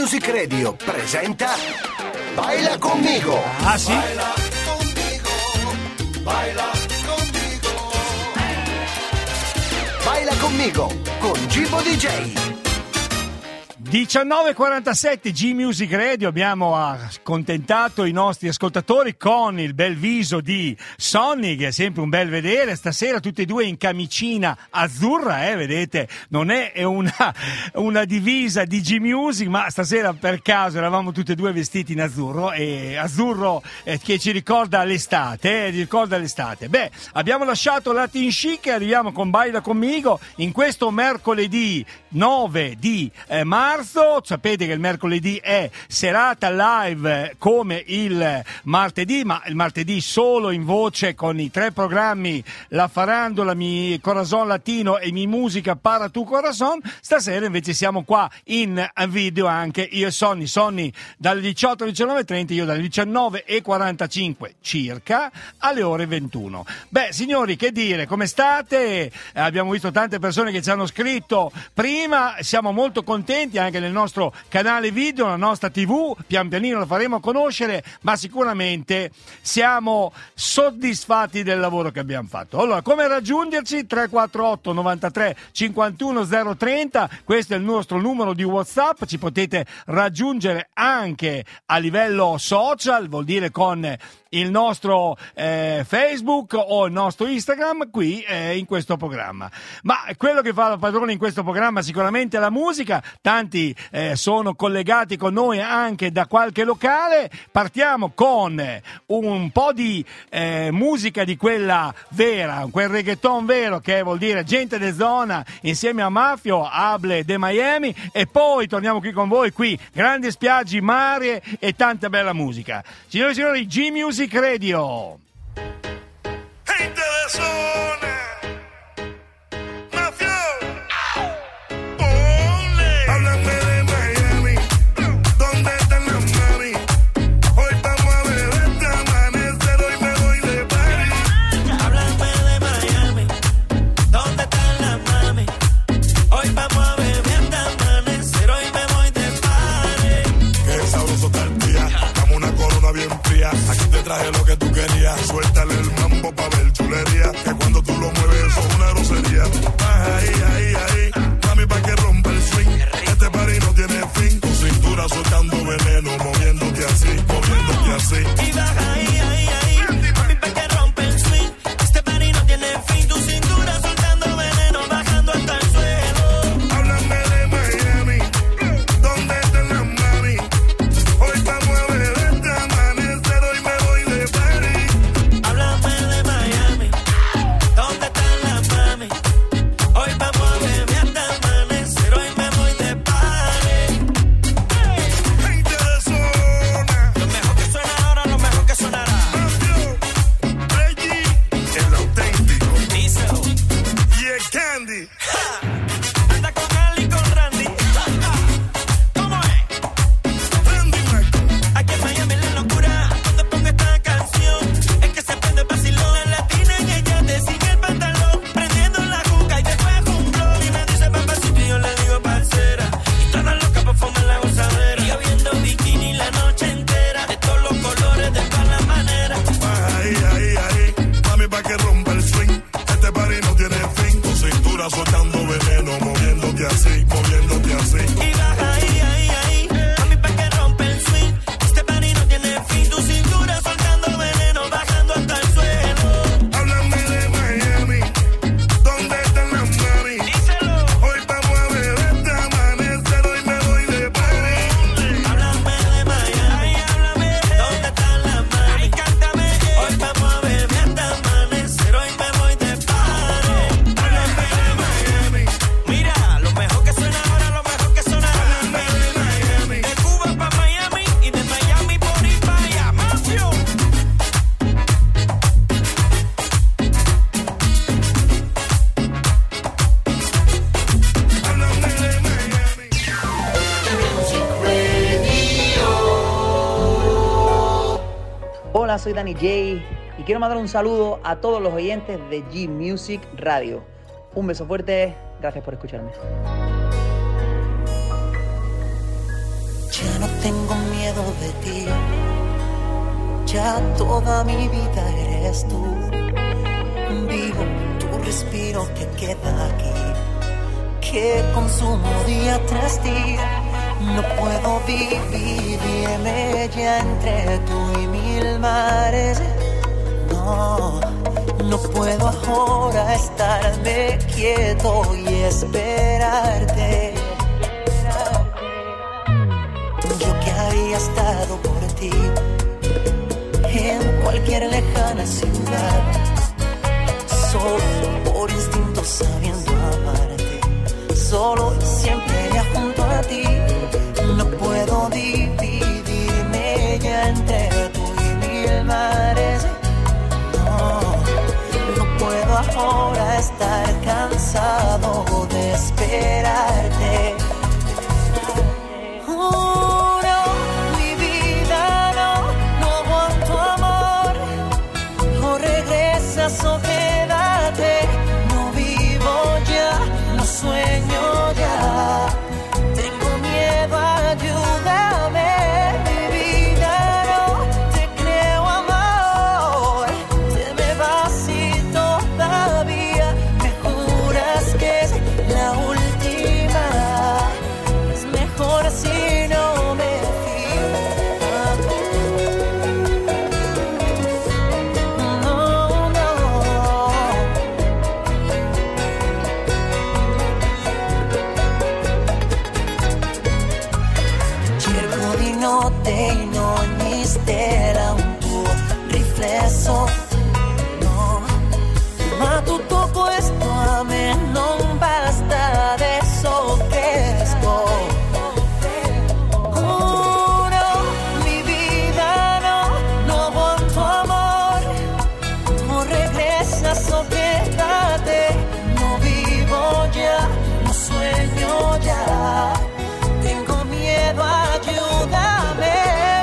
G-Music Radio presenta Baila Conmigo. Ah, sì? Baila conmigo, baila conmigo. Baila Conmigo con Gibo DJ. 19:47 G-Music Radio, abbiamo accontentato i nostri ascoltatori con il bel viso di Sonny, che è sempre un bel vedere, stasera tutti e due in camicina azzurra, vedete, non è una divisa di G-Music, ma stasera per caso eravamo tutti e due vestiti in azzurro, e azzurro che ci ricorda l'estate, Beh, abbiamo lasciato Latin Chic e arriviamo con Baila Conmigo in questo mercoledì 9 di marzo. Sapete che il mercoledì è serata live come il martedì, ma il martedì solo in voce con i 3 programmi La Farandola, Mi Corazon Latino e Mi Musica para tu Corazon. Stasera invece siamo qua in video anche io e Sonny dalle 18 alle 19:30, io dalle 19:45 circa alle ore 21. Beh, signori, che dire, come state? Abbiamo visto tante persone che ci hanno scritto prima, siamo molto contenti anche nel nostro canale video, la nostra TV, pian pianino la faremo conoscere, ma sicuramente siamo soddisfatti del lavoro che abbiamo fatto. Allora, come raggiungerci? 348 93 51 030, questo è il nostro numero di WhatsApp, ci potete raggiungere anche a livello social, vuol dire con il nostro Facebook o il nostro Instagram qui in questo programma. Ma quello che fa la padrona in questo programma sicuramente è la musica, tanti sono collegati con noi anche da qualche locale. Partiamo con un po' di musica di quella vera, quel reggaeton vero, che vuol dire gente de zona insieme a Mafio, Able de Miami, e poi torniamo qui con voi, qui grandi spiagge, mare e tanta bella musica. Signore e signori, G-Music Radio. Gente de zona, Mafio, ponle. Háblame de Miami, ¿dónde están las mami? Hoy vamos a beber hasta amanecer, hoy me voy de party. Háblame de Miami, ¿dónde están las mami? Hoy vamos a beber hasta amanecer, hoy me voy de party. Qué sabroso está el día, dame una corona bien fría. Aquí te traje lo que tú querías, suéltale el mambo pa' ver chulería, que cuando tú lo mueves eso es una grosería. Ahí, mami, pa' que rompa el swing. Este party no tiene fin, tu cintura soltando veneno, moviéndote así. Y baja ahí, mami, pa' que rompe el swing. Este party no tiene fin, tu cintura soltando veneno, bajando hasta el suelo. Háblame de Miami, ¿dónde están las mami? Hoy vamos a beber hasta amanecer, hoy me voy de party. Háblame de Miami, ¿dónde están las mami? Hoy vamos a beber hasta amanecer, hoy me voy de party. Gente de zona, Lo mejor que suena ahora, lo mejor que sonará. Mafio, Reggie, el auténtico, Díselo. y el Candy. Anda con Ali y con Randy. ¿Cómo es? Randy Marco, Aquí en Miami la locura. Cuando pongo esta canción, es que se prende vacilón. En latina y ella te sigue el pantalón. Prendiendo la juca y después un blog. Y me dice papacito y yo le digo parcera. Y toda loca pa' fumar la gozadera. Y yo viendo bikini la noche entera. De todos los colores, de todas las maneras. ahí, mami, pa' que rompa el swing. Este party no tiene fin, tu cintura soltando veneno, moviéndote así. Y baja ahí, mami, pa' que rompe el swing. Este party no tiene fin, tu cintura soltando veneno, bajando hasta el suelo. Háblame de Miami, ¿dónde están las mami? Díselo. Hoy vamos a beber hasta amanecer, hoy me voy de party. Háblame de Miami, ¿dónde están las mami? Cántame. Hoy vamos a beber hasta amanecer, hoy me voy de party. Háblame de Miami, Mira, lo mejor que suena ahora, lo mejor que sonará. háblame de Miami. De Cuba pa' Miami y de Miami por ahí pa' allá. Mafio. Háblame de Miami. Hola, soy Danny J y quiero mandar un saludo a todos los oyentes de G-Music Radio. Un beso fuerte, gracias por escucharme. tengo miedo de ti. Ya toda mi vida eres tú. Vivo tu respiro que queda aquí, que consumo día tras día. No puedo vivirme ya entre tú y mil mares. No, no puedo ahora estarme quieto y esperarte. Yo que había estado por ti en cualquier lejana ciudad, solo por instinto sabiendo amarte, solo y siempre ya junto a ti. No puedo dividirme ya entre tú y mil mares. No puedo ahora estar cansado de esperarte. O quédate, no vivo ya, no sueño ya. Tengo miedo, ayúdame, mi vida no te creo amor. Te me vas y todavía me juras que es la última. Es mejor si no me e in ogni stella un tuo riflesso, no, ma tutto questo a me non basta, adesso cresco. No, mi vida no voy tu amor, no regresas o quédate, no vivo ya, no sueño ya, tengo miedo, ayúdame.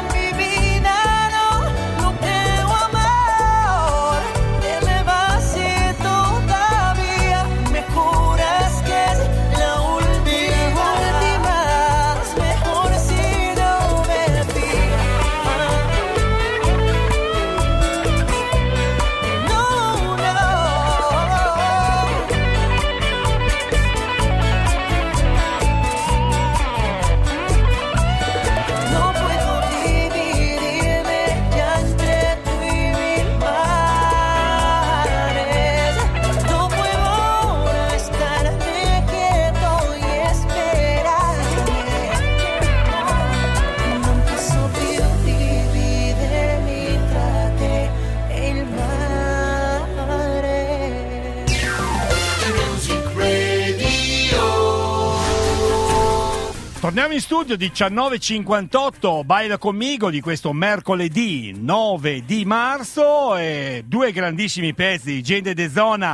Torniamo in studio 19:58, Baila conmigo di questo mercoledì 9 di marzo, e due grandissimi pezzi di Gente de Zona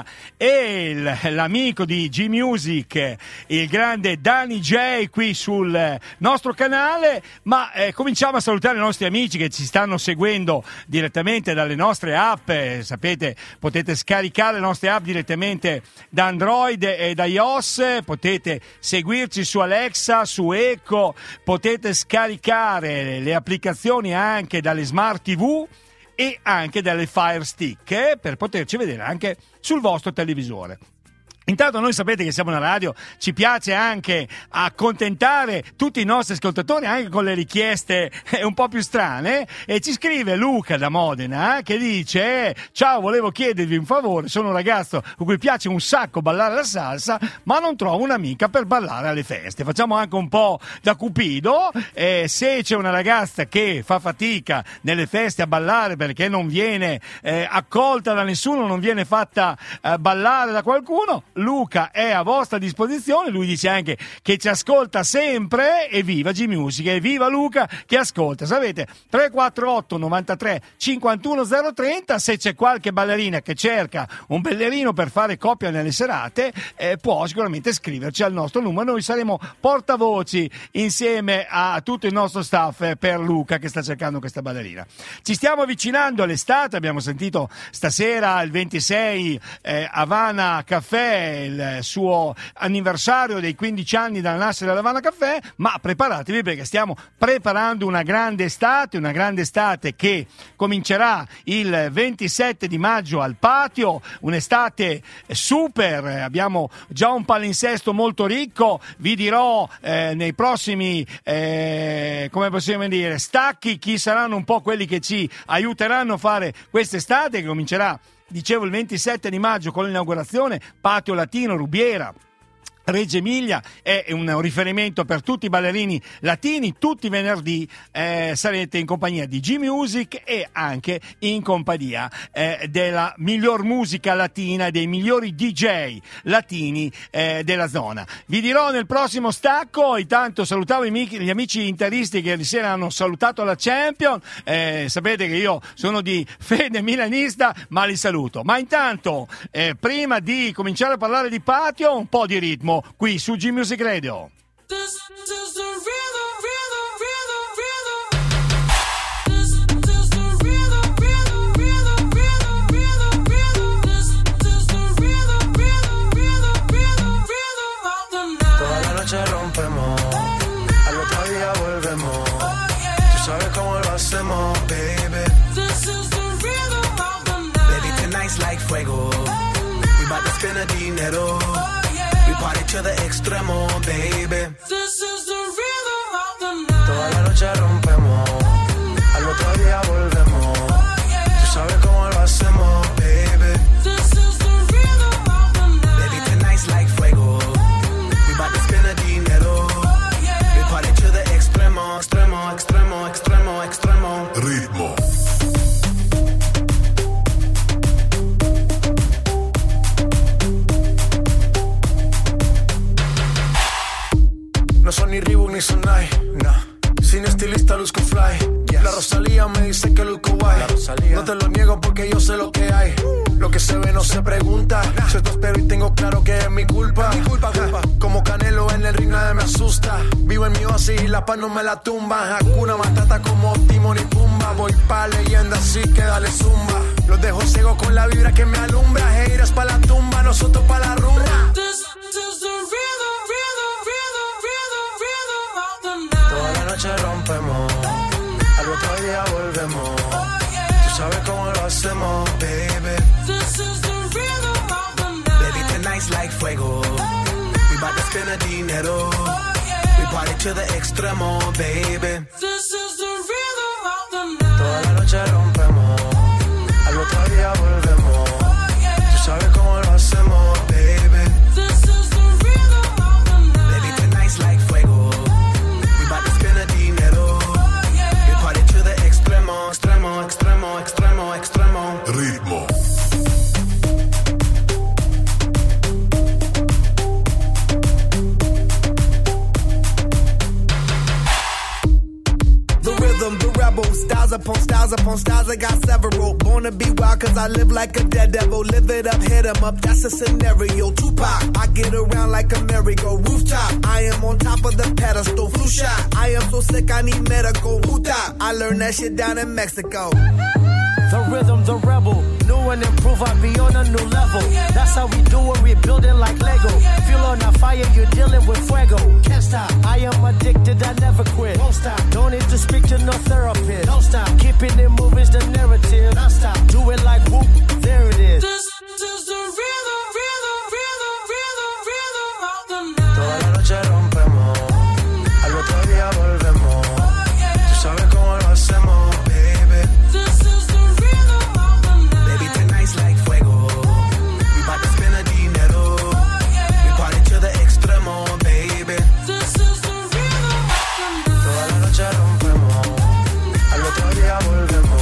e l'amico di G-Music, il grande Danny J, qui sul nostro canale. Ma cominciamo a salutare i nostri amici che ci stanno seguendo direttamente dalle nostre app. Sapete, potete scaricare le nostre app direttamente da Android e da iOS, potete seguirci su Alexa, su Echo, potete scaricare le applicazioni anche dalle Smart TV e anche dalle Fire Stick per poterci vedere anche sul vostro televisore. Intanto noi sapete che siamo una radio, ci piace anche accontentare tutti i nostri ascoltatori anche con le richieste un po' più strane, e ci scrive Luca da Modena che dice: ciao, volevo chiedervi un favore, sono un ragazzo a cui piace un sacco ballare la salsa ma non trovo un'amica per ballare alle feste. Facciamo anche un po' da Cupido, se c'è una ragazza che fa fatica nelle feste a ballare perché non viene accolta da nessuno, non viene fatta ballare da qualcuno, Luca è a vostra disposizione. Lui dice anche che ci ascolta sempre, e viva G-Music, e viva Luca che ascolta. Sapete, 348 93 51 030, se c'è qualche ballerina che cerca un ballerino per fare coppia nelle serate, può sicuramente scriverci al nostro numero. Noi saremo portavoci insieme a tutto il nostro staff per Luca che sta cercando questa ballerina. Ci stiamo avvicinando all'estate, abbiamo sentito stasera il 26 Havana Caffè è il suo anniversario dei 15 anni dal nascere dell'Havana Caffè, ma preparatevi perché stiamo preparando una grande estate che comincerà il 27 di maggio al Patio, un'estate super, abbiamo già un palinsesto molto ricco, vi dirò nei prossimi come possiamo dire stacchi chi saranno un po' quelli che ci aiuteranno a fare quest'estate che comincerà, dicevo, il 27 di maggio con l'inaugurazione, Patio Latino, Rubiera, Reggio Emilia, è un riferimento per tutti i ballerini latini. Tutti i venerdì sarete in compagnia di G-Music e anche in compagnia della miglior musica latina e dei migliori DJ latini della zona. Vi dirò nel prossimo stacco. Intanto salutavo gli amici interisti che ieri sera hanno salutato la Champions. Sapete che io sono di fede milanista, ma li saluto. Ma intanto prima di cominciare a parlare di Patio, un po' di ritmo qui su G-Music Radio. Toda la noche rompemos, al otro día volvemos. Tú sabes cómo lo hacemos, baby. Baby, tonight's like fuego. We bout to spend the dinero. We party to the extremo, baby. This is the rhythm of the night. Toda la noche rompemos, al otro día volvemos. Tú sabes cómo lo hacemos, baby. This is the rhythm of the night. Baby, tonight's like fuego. We bout to spend the dinero. We party to the extremo, extremo, extremo, extremo, extremo. Ritmo. No son ni Reebok ni Sonai, nah. Sin estilista luzco fly. Yes. La Rosalía me dice que luzco guay. No te lo niego porque yo sé lo que hay. Lo que se ve no se pregunta. Yo te espero y tengo claro que es mi culpa. Culpa. Como Canelo en el ring nadie me asusta. Vivo en mi oasis y la paz no me la tumba. Hakuna Matata como Timón y Pumba. Voy pa' leyenda así que dale zumba. Los dejo ciego con la vibra que me alumbra. Haters pa' la tumba, nosotros pa' la rumba. This is the rhythm, of the night. Toda la noche rompemos, al otro día volvemos. Tú sabes cómo lo hacemos, baby. This is the rhythm of the night. Baby, tonight's like fuego. We bout to spend the dinero. We party to the extremo, baby. This is the rhythm of the night. Toda la noche rompemos, al otro día volvemos. Tú sabes cómo lo hacemos, baby. This is the rhythm of the night. Baby, tonight's like fuego. We bout to spend the dinero. We party to the extremo, extremo, extremo, extremo, extremo. Ritmo. The rebel, styles upon styles upon styles, I got several. Born to be wild cause I live like a dead devil. Live it up, hit 'em up, that's a scenario. Tupac, I get around like a merry-go rooftop. I am on top of the pedestal, flu shot. I am so sick I need medical. Huta, I learned that shit down in Mexico. The rhythm, the rebel, new and improve, I be on a new level. That's how we do it, we build it like Lego. Feel on a fire, you're dealing with fuego. Can't stop, I am addicted, I never quit. Won't stop, don't need to speak to no therapist. Don't stop, keeping it moving's the narrative. Don't stop, do it like whoop, there it is. This is the rhythm of the night. Toda la noche rompemos, al otro día volvemos. Tú sabes cómo lo hacemos, baby. This is the rhythm of the night. Baby, tonight's like fuego. We bout to spend the dinero. We party to the extremo, baby. This is the rhythm of the night. Toda la noche rompemos, al otro día volvemos.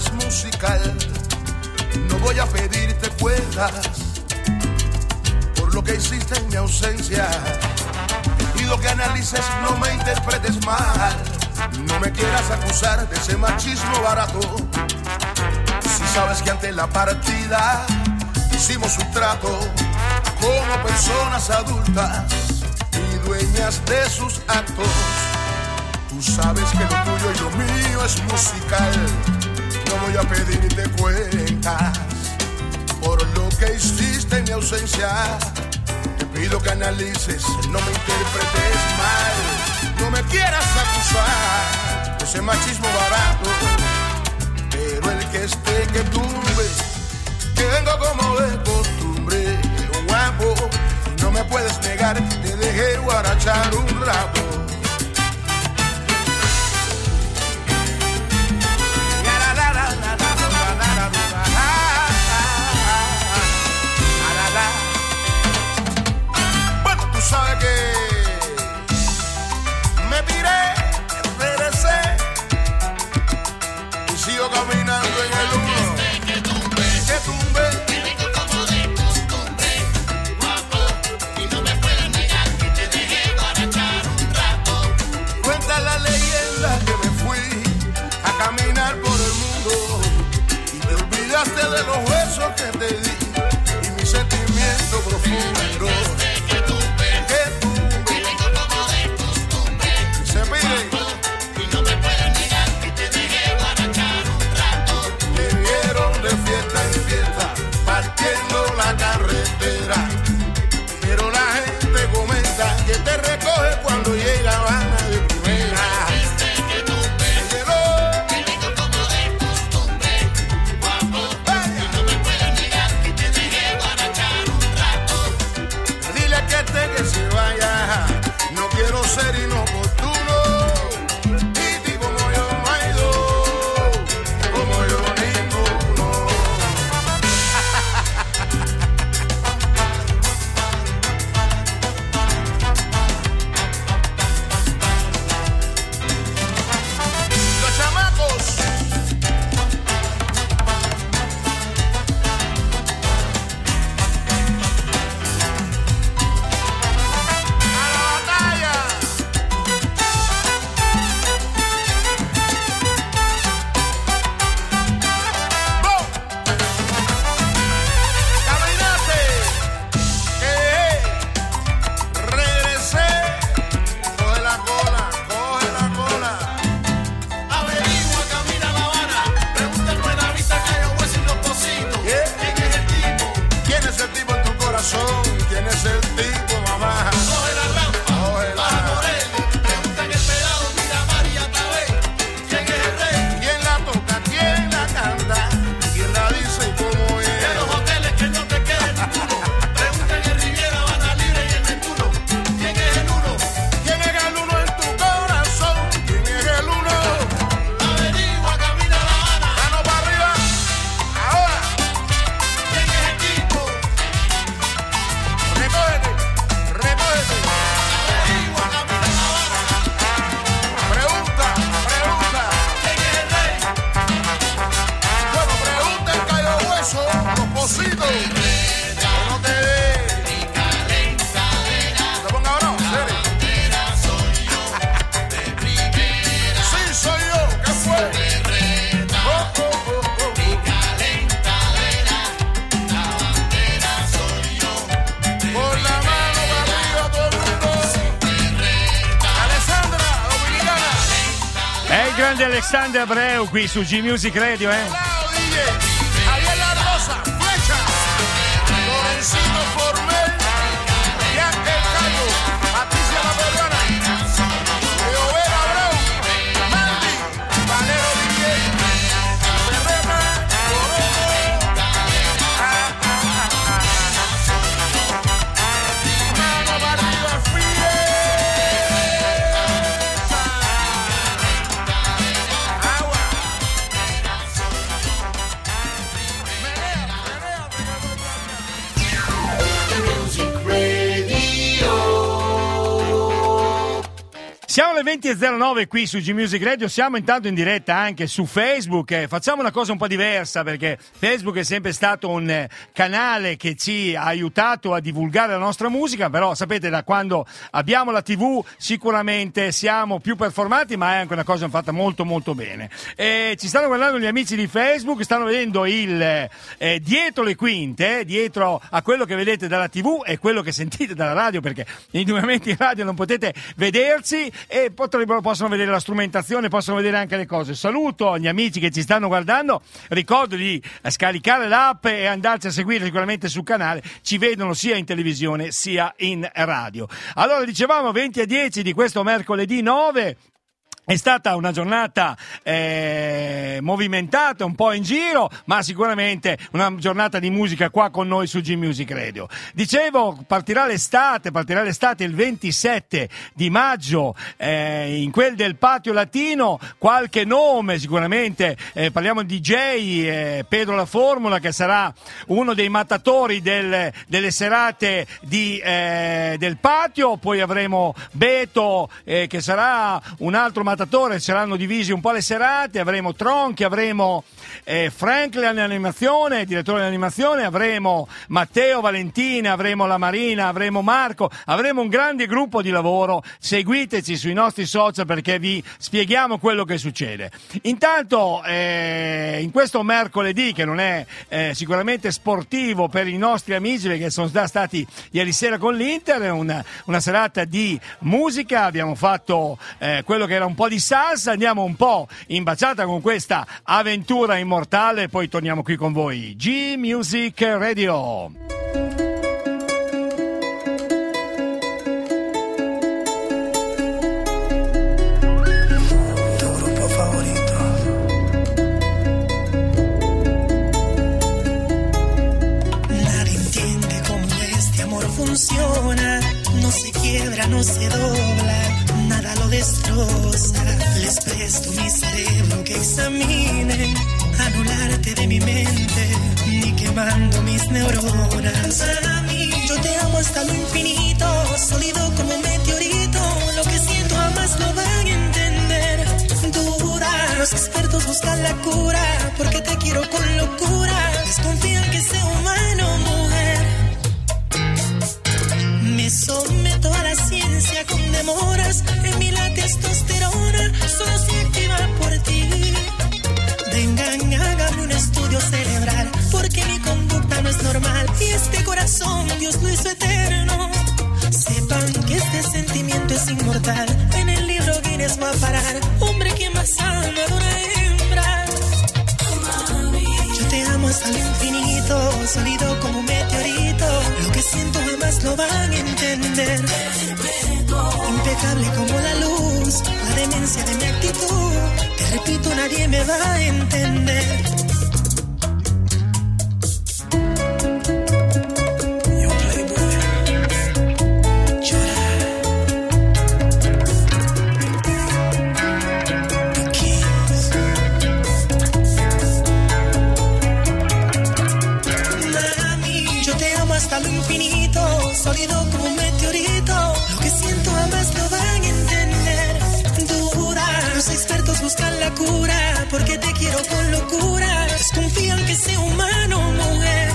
es musical. No voy a pedirte cuentas por lo que hiciste en mi ausencia. Pido que analices, no me interpretes mal. No me quieras acusar de ese machismo barato. Si sabes que ante la partida hicimos un trato como personas adultas y dueñas de sus actos. Tú sabes que lo tuyo y lo mío es musical. No voy a pedirte cuentas por lo que hiciste en mi ausencia. Te pido que analices, no me interpretes mal. No me quieras acusar de ese machismo barato, pero el que esté que tumbe, que vengo como de costumbre, guapo, y no me puedes negar, te dejé guarachar un rato. Bueno, tú sabes que me piré, regresé y sigo caminando en el uno. Que tumbe, como de costumbre, guapo, y no me puedes negar que te dejé guarachar un rato. cuenta la leyenda que me fui a caminar por el mundo y te olvidaste de los besos que te di y mi sentimiento profundo. Se pide. Y no me puedes negar que te dejé guarachar un rato. Me vieron de fiesta en fiesta, partiendo la carretera. Pero la gente comenta que te recoge cuando llega Habana de primera. Que vengo como de costumbre, guapo, y no me puedes negar que te dejé guarachar un rato. Dile que se vaya, no quiero ser inoportuno. Y ti como yo no hay dos, como yo ninguno. Los chamacos. A la batalla. ¡Bum! Caminaste. Regresé. Coge la cola, coge la cola. Averigua, camina a La Habana. Pregunta en Buena Vista, Cayo Hueso y Los Pocitos. Yeah. ¿Quién es el tipo? ¿Quién es el tipo en tu corazón? ¿Quién es el tipo, mamá? Coge la rampa, Cógela. baja por él. Pregunta en El Pelado, Miramar y Atabé. ¿Quién es el rey? ¿Quién la toca? ¿Quién la canta? ¿Quién la dice y cómo De es? los hoteles que no te quede ninguno. Pregunta en el Riviera, Habana Libre y el Neptuno. ¿Quién es el uno? ¿Quién es el uno en tu corazón? ¿Quién es el uno? Averigua, camina a La Habana. Mano para arriba. Ahora, ¿Quién es el tipo? recógete, recógete. Averigua, camina a La Habana. Pregunta, pregunta. ¿Quién es el rey? Bueno, pregunta en Cayo Hueso, los pocitos. Que no te dé. ¿Te ponga o no? ¿Serio? Sí, soy yo. ¿Qué fue? Oh, oh, oh, oh, oh. Con la mano para arriba todo el mundo. Alessandra, dominicana. È il grande Alexander Abreu qui su G Music Radio, Lado, DJ. Ariel La Rosa, Flecha. Lorencito Formel. Bianca Cayo. Patricia La Peruana. Leovera Abreu. Mandy. Valero DJ. Ferrena. Moreno. Mano para arriba, Fide. Agua. Siamo alle 19:09 qui su G-Music Radio, siamo intanto in diretta anche su Facebook. Facciamo una cosa un po' diversa, perché Facebook è sempre stato un canale che ci ha aiutato a divulgare la nostra musica, però sapete, da quando abbiamo la TV sicuramente siamo più performati, ma è anche una cosa fatta molto molto bene. Ci stanno guardando gli amici di Facebook, stanno vedendo il dietro le quinte, dietro a quello che vedete dalla TV e quello che sentite dalla radio, perché indubbiamente in radio non potete vedersi, e possono vedere la strumentazione, possono vedere anche le cose. Saluto gli amici che ci stanno guardando, ricordo di scaricare l'app e andarci a seguire sicuramente sul canale, ci vedono sia in televisione sia in radio. Allora, dicevamo 20:10 di questo mercoledì 9. È stata una giornata movimentata, un po' in giro, ma sicuramente una giornata di musica qua con noi su G-Music Radio. Dicevo, partirà l'estate il 27 di maggio, in quel del Patio Latino. Qualche nome sicuramente, parliamo di DJ Pedro La Formula, che sarà uno dei mattatori delle serate del Patio. Poi avremo Beto, che sarà un altro mattatore, saranno divisi un po' le serate. Avremo Tronchi, avremo Franklin all'animazione, direttore dell'animazione, avremo Matteo Valentina, avremo la Marina, avremo Marco, avremo un grande gruppo di lavoro. Seguiteci sui nostri social perché vi spieghiamo quello che succede. Intanto in questo mercoledì, che non è sicuramente sportivo per i nostri amici, perché sono già stati ieri sera con l'Inter, una serata di musica, abbiamo fatto quello che era un po' di salsa, andiamo un po' in baciata con questa avventura immortale, poi torniamo qui con voi. G-Music Radio. Tu grupo favorito. Nadie entiende cómo este amor funciona, no se quiebra, no se dobla, nada lo destroza. Les presto mi cerebro que examine, anularte de mi mente, ni quemando mis neuronas. Para mí, yo te amo hasta lo infinito, sólido como un meteorito. Lo que siento jamás lo van a entender. Duda, los expertos buscan la cura, porque te quiero con locura. Desconfían que sea humano, mujer. Me someto a la ciencia con demoras, en mí la testosterona solo se activa por ti. Vengan, hágame un estudio cerebral, porque mi conducta no es normal. Y este corazón Dios lo hizo eterno. Sepan que este sentimiento es inmortal, en el libro Guinness va a parar. Hombre, ¿quién más ama de una hembra? Yo te amo hasta el infinito, sólido como un meteorito. Lo que siento jamás lo van a entender. Impecable como la luz, la demencia de mi actitud. Te repito, nadie me va a entender. Yo Playboy, llora. The Kings. Mami, yo te amo hasta lo infinito, sólido como un meteorito. Lo que siento jamás lo van a entender. Duda, los expertos buscan la cura, porque te quiero con locura. Desconfían que sea humano, mujer.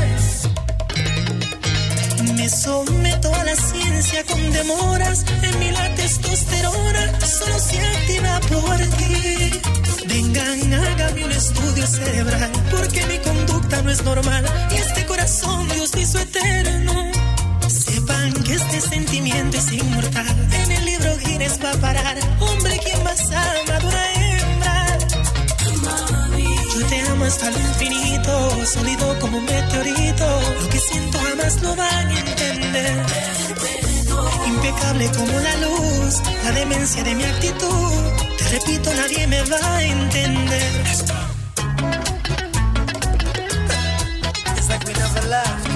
Me someto a la ciencia con demoras, en mí la testosterona solo se activa por ti. Vengan, hágame un estudio cerebral, porque mi conducta no es normal. Y este corazón Dios hizo eterno. Sepan que este sentimiento es inmortal, en el libro Guinness va a parar. Hombre, ¿quién más ama de una hembra? Yo te amo hasta lo infinito, sólido como un meteorito. Lo que siento jamás lo van a entender. Impecable como la luz, la demencia de mi actitud. Te repito, nadie me va a entender. It's like we never left.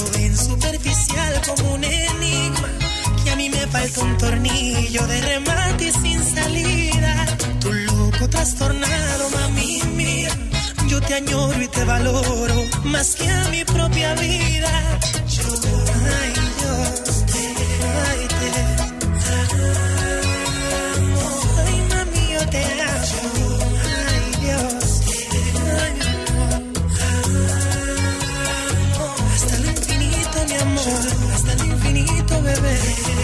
ven superficial como un enigma, que a mí me falta un tornillo de remate sin salida. Tu loco trastornado, mami mía, yo te añoro y te valoro más que a mi propia vida. Yo, ay Dios, ay te amo, ay mami yo te amo, ay Dios, ay mi amor, hasta el infinito mi amor, hasta el infinito bebé.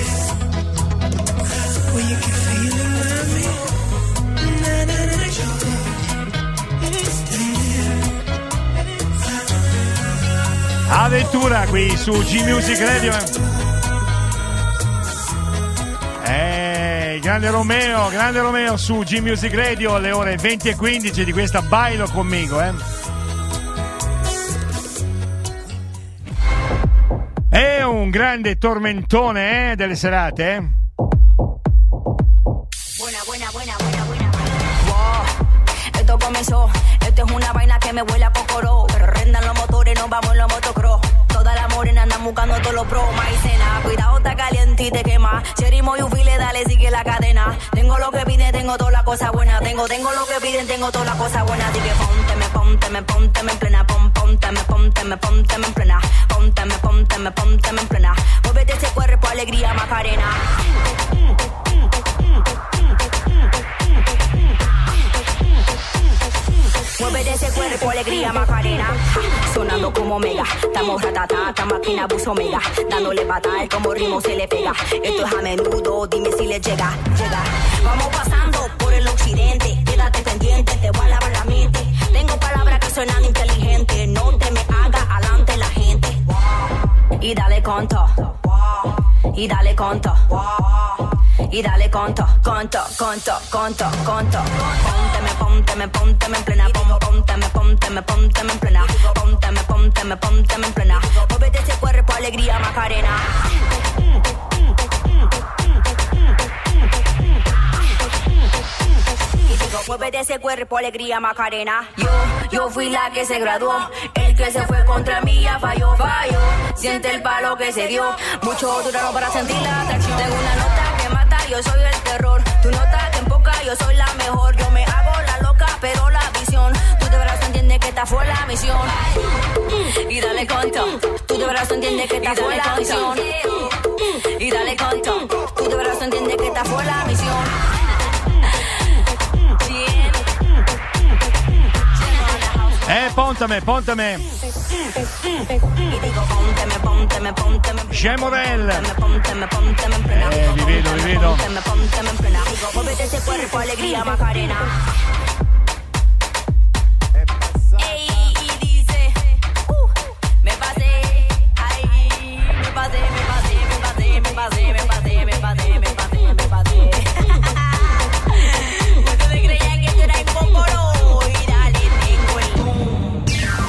Oye qué feeling mami, na na na yo. Avventura qui su G Music Radio. Grande Romeo su G Music Radio alle ore 20:15 di questa Bailo Conmigo, È un grande tormentone delle serate, Buena. Wow, esto comenzó. Esto es una vaina que me huele a cocoró. Pero rendan los motores, nos vamos en los motocross. Todas las morenas andan buscando todos los pros. Maicena, cuidado, está caliente y te quema. Cherimo y ufile, dale, sigue la cadena. Tengo lo que piden, tengo toda la cosa buena. Tengo lo que piden, tengo toda la cosa buena. Así que pónteme en plena. Pónteme en plena. Pónteme en plena. Muévete ese cuerpo, alegría, Macarena. Muévete ese cuerpo, alegría, Macarena. Sonando como mega, estamos ratatá, esta máquina buzo mega. Dándole patada, como ritmo se le pega. Esto es a menudo, dime si le llega. Vamos pasando por el occidente, quédate pendiente, te voy a lavar la mente. Tengo palabras que suenan inteligentes, no te me haga adelante la gente. Y dale conto, y dale conto. Y dale conto. Pónteme en plena. Pónteme en plena. Pónteme en plena. Muévete ese cuerpo, alegría, Macarena. Y digo, muévete ese cuerpo, alegría, Macarena. Yo fui la que se graduó. El que se fue contra mí ya falló. Siente el palo que se dio. Mucho duraron para sentir la atracción. Tengo una nota que mata, yo soy el terror. Tu nota que empoca, yo soy la mejor. Yo me hago la loca, pero la visión. Tú de verdad entiendes que esta fue la misión. Y dale conto. Tú de verdad entiendes que esta fue la misión. Y dale conto. Tú de verdad entiendes que esta fue la misión. Póntame. Gemorel. Vi vedo. Muévete ese cuerpo, alegría, Macarena. Ey, y dice, me pasé. Ustedes creían que esto era el cocoro. Y dale, tengo el boom.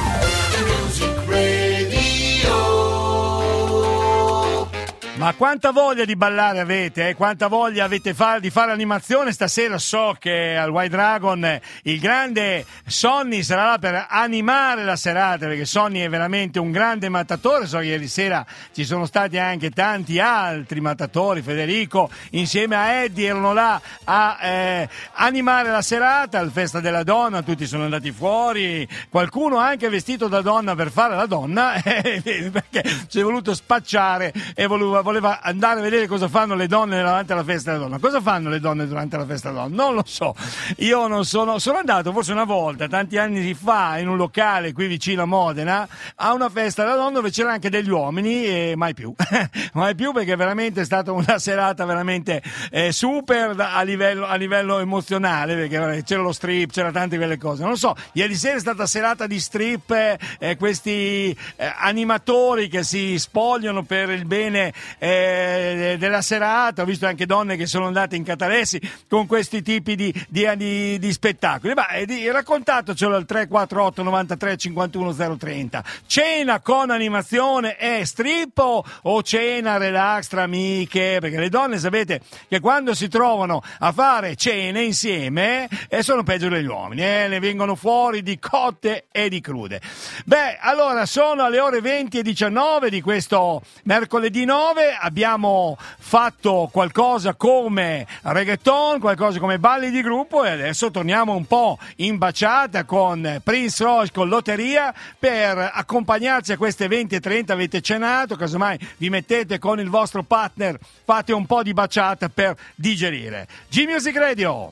Ma quanta voglia di ballare avete, Quanta voglia avete di fare animazione? Stasera so che al White Dragon il grande Sonny sarà là per animare la serata, perché Sonny è veramente un grande mattatore. So che ieri sera ci sono stati anche tanti altri mattatori, Federico insieme a Eddie erano là a animare la serata, al Festa della Donna, tutti sono andati fuori, qualcuno anche vestito da donna per fare la donna, perché si è voluto spacciare e voleva andare a vedere cosa fanno le donne davanti alla Festa della Donna. Cosa fanno le donne durante la Festa della Donna? Non lo so. Io non sono andato forse una volta, tanti anni fa, in un locale qui vicino a Modena, a una Festa della Donna dove c'erano anche degli uomini e mai più, perché veramente è stata una serata veramente super a livello emozionale, perché c'era lo strip, c'era tante quelle cose. Non lo so, ieri sera è stata serata di strip, questi animatori che si spogliano per il bene della serata. Ho visto anche donne che sono andate in cataresi con questi tipi di spettacoli. Raccontatecelo al 348 93 51 030. Cena con animazione e strip o cena relax tra amiche? Perché le donne sapete che quando si trovano a fare cene insieme sono peggio degli uomini, ne vengono fuori di cotte e di crude. Allora sono alle ore 20:19 di questo mercoledì 9. Abbiamo fatto qualcosa come reggaeton, qualcosa come balli di gruppo, e adesso torniamo un po' in baciata con Prince Royce con Lotteria per accompagnarci a queste 20:30. Avete cenato, casomai vi mettete con il vostro partner, fate un po' di baciata per digerire. G-Music Radio.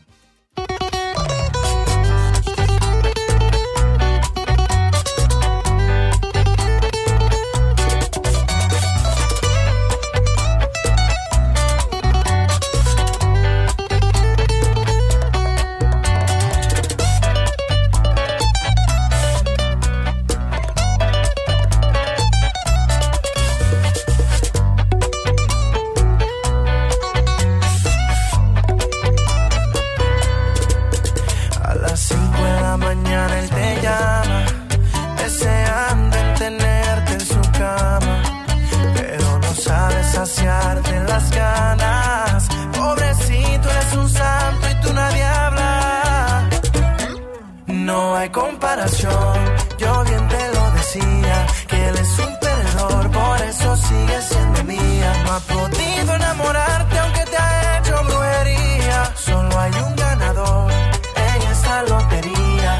Él te llama, deseando en tenerte en su cama, pero no sabe saciarte las ganas. Pobrecito, eres un santo y tú nadie habla. No hay comparación, yo bien te lo decía, que él es un perdedor, por eso sigue siendo mía. No ha podido enamorarte aunque te ha hecho brujería. Solo hay un ganador en esta lotería.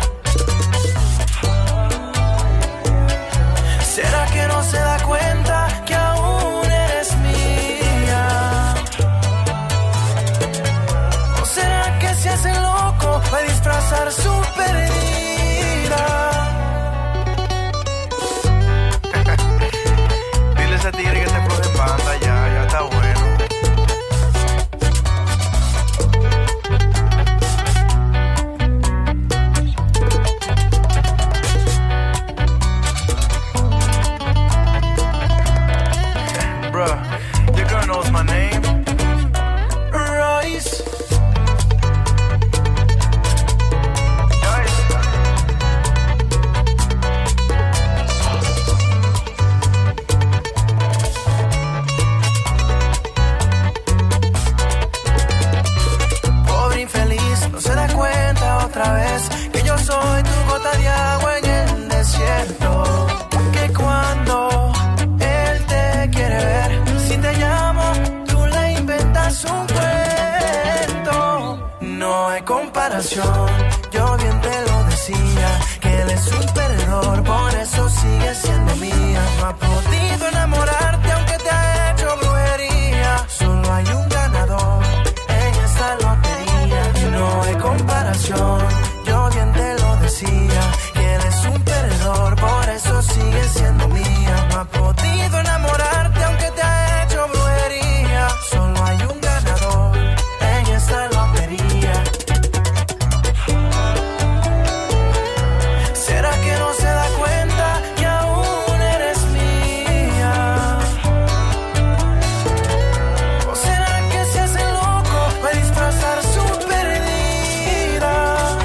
¿Será que no se da cuenta que aún eres mía? ¿O será que se hace loco para disfrazar su pérdida? Dile a ese tigre que te coge en banda, ya está bueno. Your girl knows my name, Royce. Pobre infeliz, no se da cuenta otra vez que yo soy tu gota de agua en el desierto. Que cuando él te quiere ver, si te llamo, tú le inventas un cuento. No hay comparación, yo bien te lo decía, que él es un perdedor, por eso sigue siendo mía. No ha podido enamorarte aunque te ha hecho brujería. Solo hay un ganador en esta lotería. No hay comparación, yo bien te lo decía, que él es un perdedor, por eso sigue siendo mía. No ha podido enamorarte aunque te ha hecho brujería. Solo hay un ganador en esta lotería. ¿Será que no se da cuenta que aún eres mía? ¿O será que se hace loco para disfrazar su pérdida?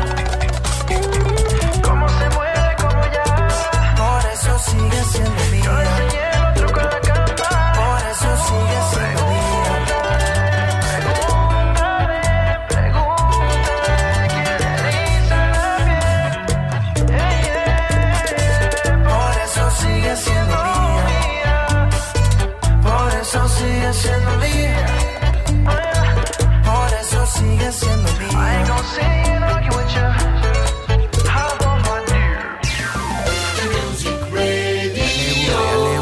¿Cómo se mueve, cómo ya? Por eso sigue siendo mía. Yo le enseñé el truco en la cama. Por eso sigue siendo mía. Pregúntale, que le eriza la piel. Por eso sigue siendo mía. Por eso sigue siendo mía. Por eso sigue siendo mía. I ain't gonna sit here and argue with you. How about my dear? Music Radio.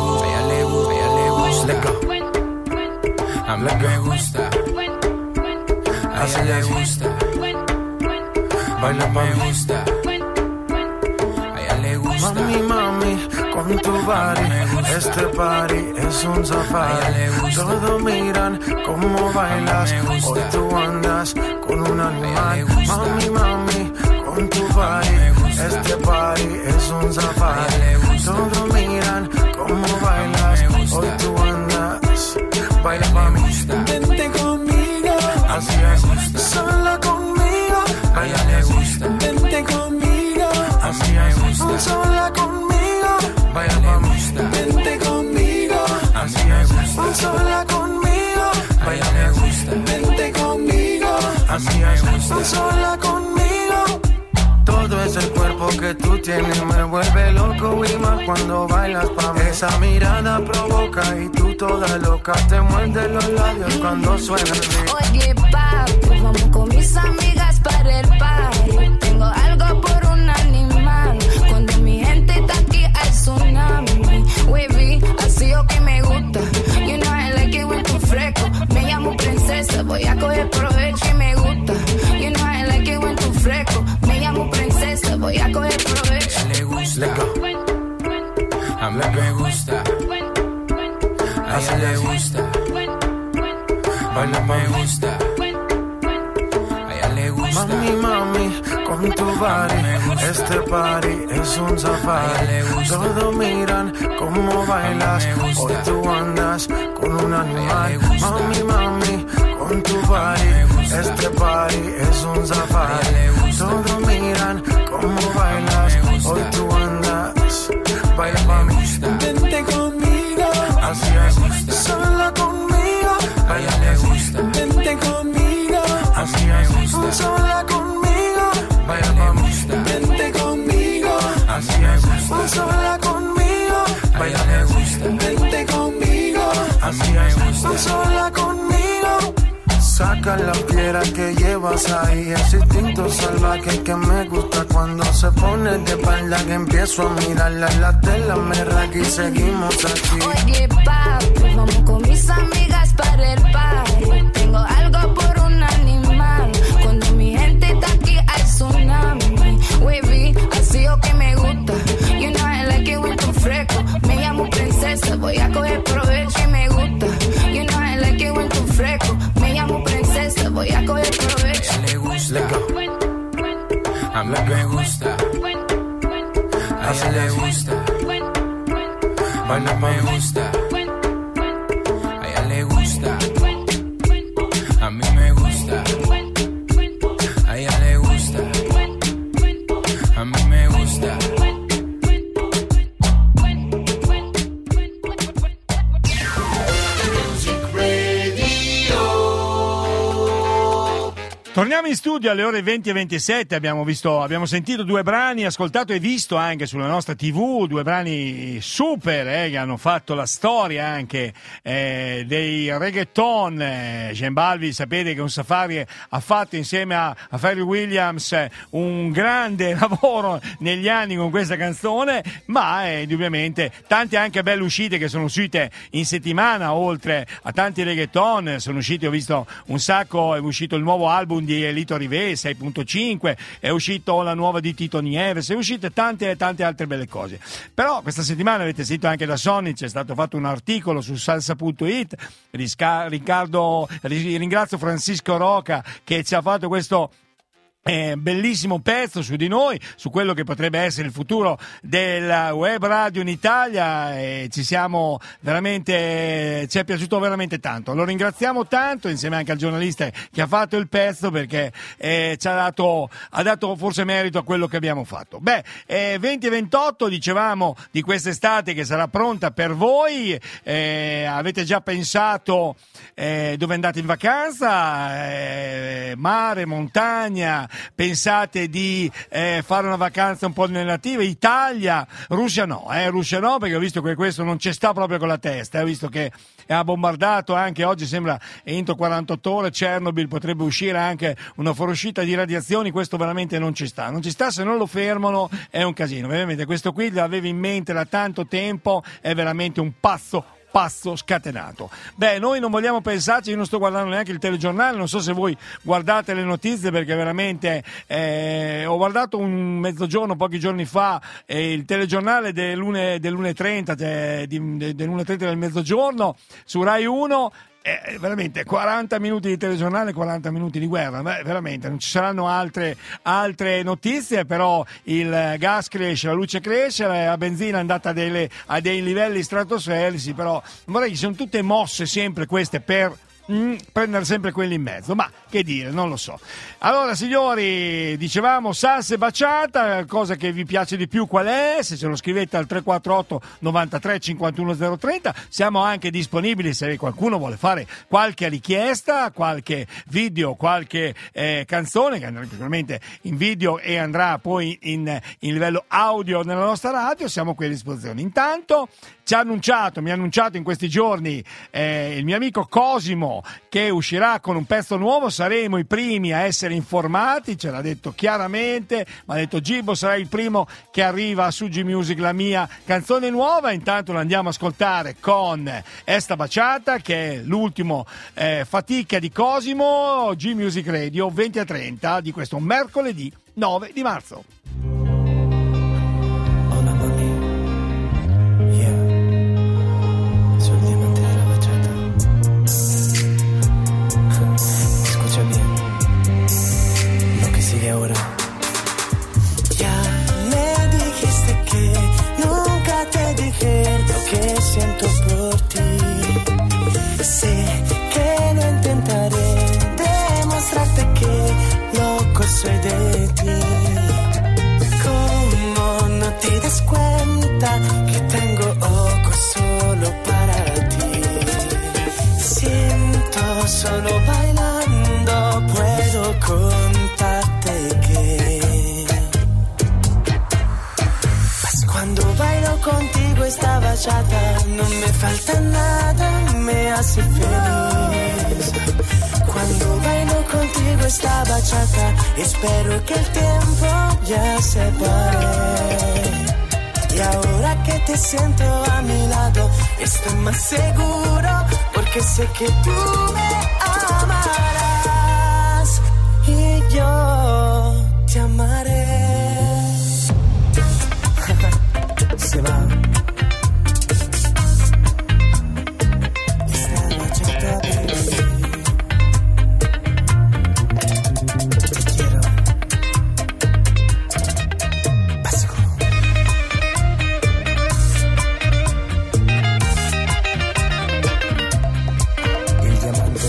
A mí me gusta, a ella le gusta, baila me gusta, a ella le gusta. Mami, mami, con tu body, este party es un safari. Todos miran cómo bailas, hoy tú andas con un animal. Mami, mami, con tu body, este party es un safari. Todos miran cómo bailas, hoy tú andas baila pa' mí. Vente conmigo, Así me gusta, sola conmigo, a ella le gusta. vente conmigo, Así me gusta, sola conmigo, baila pa' mí. vente conmigo, Así me gusta, sola conmigo, a ella le gusta. vente conmigo, Así me gusta. sola conmigo. Todo es el cuerpo que tú tienes, me vuelve loco y más cuando bailas pa' mí. Esa mirada provoca y tú toda loca te muerdes los labios cuando suena el beat. Oye, papi, vamos con mis amigas para el party. Tengo algo por un animal. Cuando mi gente está aquí hay tsunami. Wavy, así o que me gusta. You know I like it when tú fresco. Me llamo princesa, voy a coger provecho y me gusta. You know I like it when tú fresco. Me llamo princesa, voy a coger provecho. A ella le gusta, a mí me gusta, a ella le gusta, baila me gusta, a ella le gusta. Mami, mami, con tu body, este party es un safari. Todos miran cómo bailas, hoy tú andas con un animal. Mami, mami, con tu body, este party es un safari. Todos miran cómo bailas, hoy tú andas, baila pa' mí. Vente conmigo, Así me gusta, sola conmigo, a ella le gusta. vente conmigo, Así me gusta, sola conmigo, baila pa' mí. vente conmigo, Así me gusta, sola conmigo, a ella le gusta. vente conmigo, Así me gusta, sola conmigo. Saca la piedra que llevas ahí, ese instinto salvaje que me gusta cuando se pone de espalda, que empiezo a mirarla, la tela me raca y seguimos aquí. Oye, papi, vamos con mis amigas para el party. Tengo algo por un animal. Cuando mi gente está aquí hay tsunami. Wavy, así o que me gusta. You know I like it when tú fresco. Me llamo princesa, voy a coger provecho y me gusta. You know I like it when tú fresco. Me llamo princesa, voy a coger provecho. a ella le gusta, a mí me gusta, a ella le gusta, baila me gusta, a ella le gusta, a mí me gusta, a ella le gusta, a mí me gusta. Torniamo in studio alle ore 20 e 27, abbiamo sentito due brani, ascoltato e visto anche sulla nostra TV, due brani super che hanno fatto la storia anche dei reggaeton. J Balvin, sapete che un Safari ha fatto insieme a Pharrell Williams un grande lavoro negli anni con questa canzone, ma indubbiamente tante anche belle uscite che sono uscite in settimana, oltre a tanti reggaeton, sono usciti, ho visto un sacco, è uscito il nuovo album di Elito Rivé 6.5, è uscito la nuova di Tito Nieves, è uscite tante altre belle cose. Però questa settimana avete sentito anche da Sonic, è stato fatto un articolo su salsa.it. Ringrazio Francisco Roca che ci ha fatto questo bellissimo pezzo su di noi, su quello che potrebbe essere il futuro della web radio in Italia, e ci è piaciuto veramente tanto. Lo ringraziamo tanto, insieme anche al giornalista che ha fatto il pezzo, perché ha dato forse merito a quello che abbiamo fatto. 20 e 28 dicevamo di quest'estate che sarà pronta per voi. Avete già pensato dove andate in vacanza? Mare, montagna? Pensate di fare una vacanza un po' nativa? Italia? Russia no, perché ho visto che questo non ci sta proprio con la testa, ho visto che ha bombardato anche oggi, sembra entro 48 ore Chernobyl, potrebbe uscire anche una fuoriuscita di radiazioni, questo veramente non ci sta, se non lo fermano è un casino, veramente. Questo qui l'aveva in mente da tanto tempo, è veramente un pazzo scatenato. Noi non vogliamo pensarci, io non sto guardando neanche il telegiornale, non so se voi guardate le notizie, perché veramente ho guardato un mezzogiorno pochi giorni fa il telegiornale dell'1.30 del mezzogiorno su Rai 1, veramente 40 minuti di telegiornale, 40 minuti di guerra, veramente non ci saranno altre notizie, però il gas cresce, la luce cresce, la benzina è andata a dei livelli stratosferici, però vorrei che siano tutte mosse sempre queste per prendere sempre quelli in mezzo, ma che dire, non lo so. Allora signori, dicevamo salsa e baciata, cosa che vi piace di più qual è? Se ce lo scrivete al 348 93 51 030, siamo anche disponibili se qualcuno vuole fare qualche richiesta, qualche video, qualche canzone che andrà sicuramente in video e andrà poi in livello audio nella nostra radio, siamo qui a disposizione. Intanto mi ha annunciato in questi giorni il mio amico Cosimo che uscirà con un pezzo nuovo, saremo i primi a essere informati, ce l'ha detto chiaramente, mi ha detto Gibbo sarai il primo che arriva su G Music la mia canzone nuova. Intanto la andiamo a ascoltare con Esta Baciata, che è l'ultimo fatica di Cosimo, G Music Radio 20:30 di questo mercoledì 9 di marzo. Ahora ya me dijiste que nunca te dije lo que siento por ti. Sé que lo intentaré demostrarte que loco soy de ti. ¿Cómo no te das cuenta que tengo ojos solo para ti? Siento solo bailando puedo contarte que cuando bailo contigo esta bachata no me falta nada, me hace feliz. Cuando bailo contigo esta bachata espero que el tiempo ya se pare. Y ahora que te siento a mi lado estoy más seguro porque sé que tú me amarás y yo te amaré. Se va. Esta bachata, baby. Te quiero. Básico. El diamante.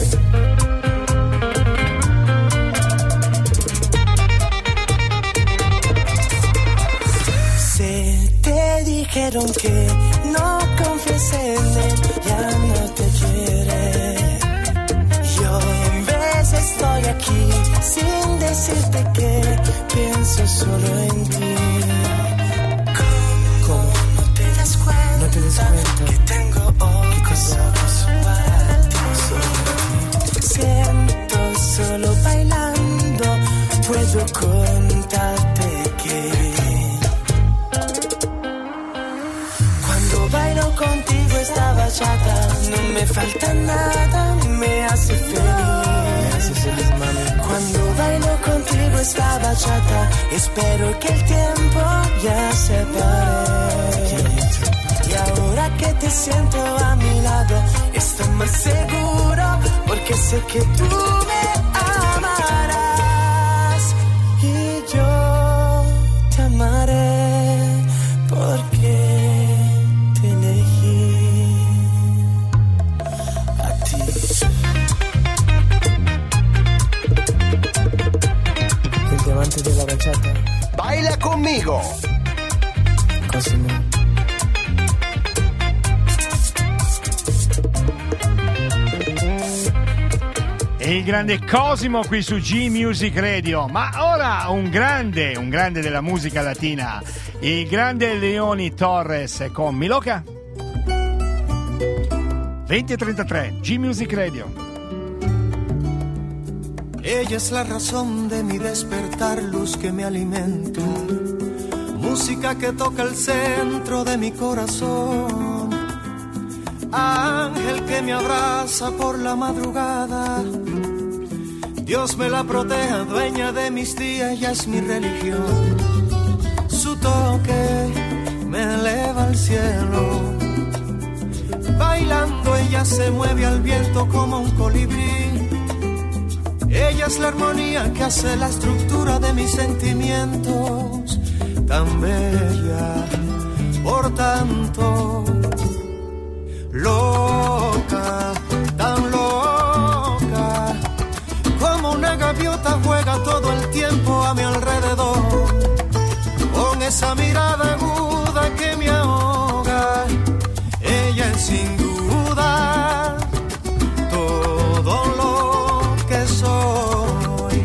Dijeron que no confíes en él, ya no te quiere. Yo en vez estoy aquí sin decirte que pienso solo en ti. ¿Cómo no te das cuenta? No te das cuenta que tengo ojos para ti. Siento solo bailando, puedo contarte que bailo contigo esta bachata, no me falta nada, me hace feliz. Cuando bailo contigo esta bachata, espero que el tiempo ya se pare. Y ahora que te siento a mi lado, estoy más seguro, porque sé que tú me amarás. Y yo te amaré, porque de la bachata. Baila conmigo. Cosimo. Il grande Cosimo qui su G Music Radio. Ma ora un grande della musica latina, il grande Leoni Torres con Miloca. 20:33 G Music Radio. Ella es la razón de mi despertar, luz que me alimenta, música que toca el centro de mi corazón, ángel que me abraza por la madrugada, Dios me la proteja, dueña de mis días, ella es mi religión, su toque me eleva al cielo, bailando ella se mueve al viento como un colibrí. Ella es la armonía que hace la estructura de mis sentimientos, tan bella, por tanto, loca, tan loca, como una gaviota juega todo el tiempo a mi alrededor, con esa mirada aguda que me ahoga. Ella es sin duda todo lo que soy.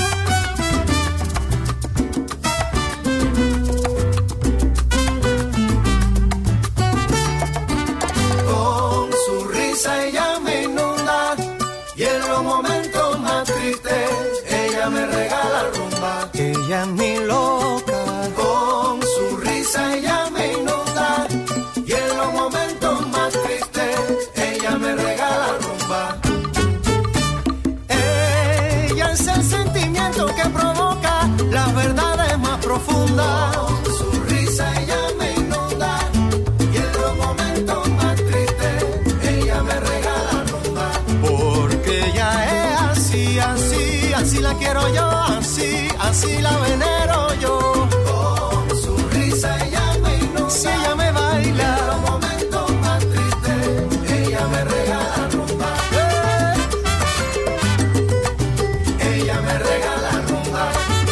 Con su risa ella me inunda y en los momentos más tristes ella me regala rumba. Ella es mi loca. Con su risa ella me inunda y en los momentos más tristes ella me regala rumba. Ella es el sentimiento que provoca las verdades más profundas. Con su risa ella me inunda y en los momentos más tristes ella me regala rumba. Porque ella es así, así, así la quiero yo, así, así la venero yo. Con su risa ella me inunda, si ella me baila, en los momentos más tristes ella me regala rumba. Ella me regala rumba.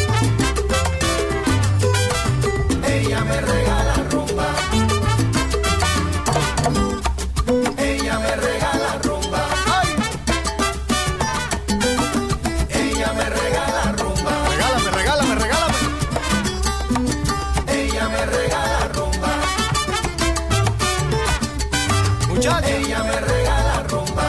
Ella me regala rumba. Ella me regala rumba. Ella me regala rumba. Regálame, regálame, regálame. Ella me regala rumba. Muchacha. Ella me regala rumba.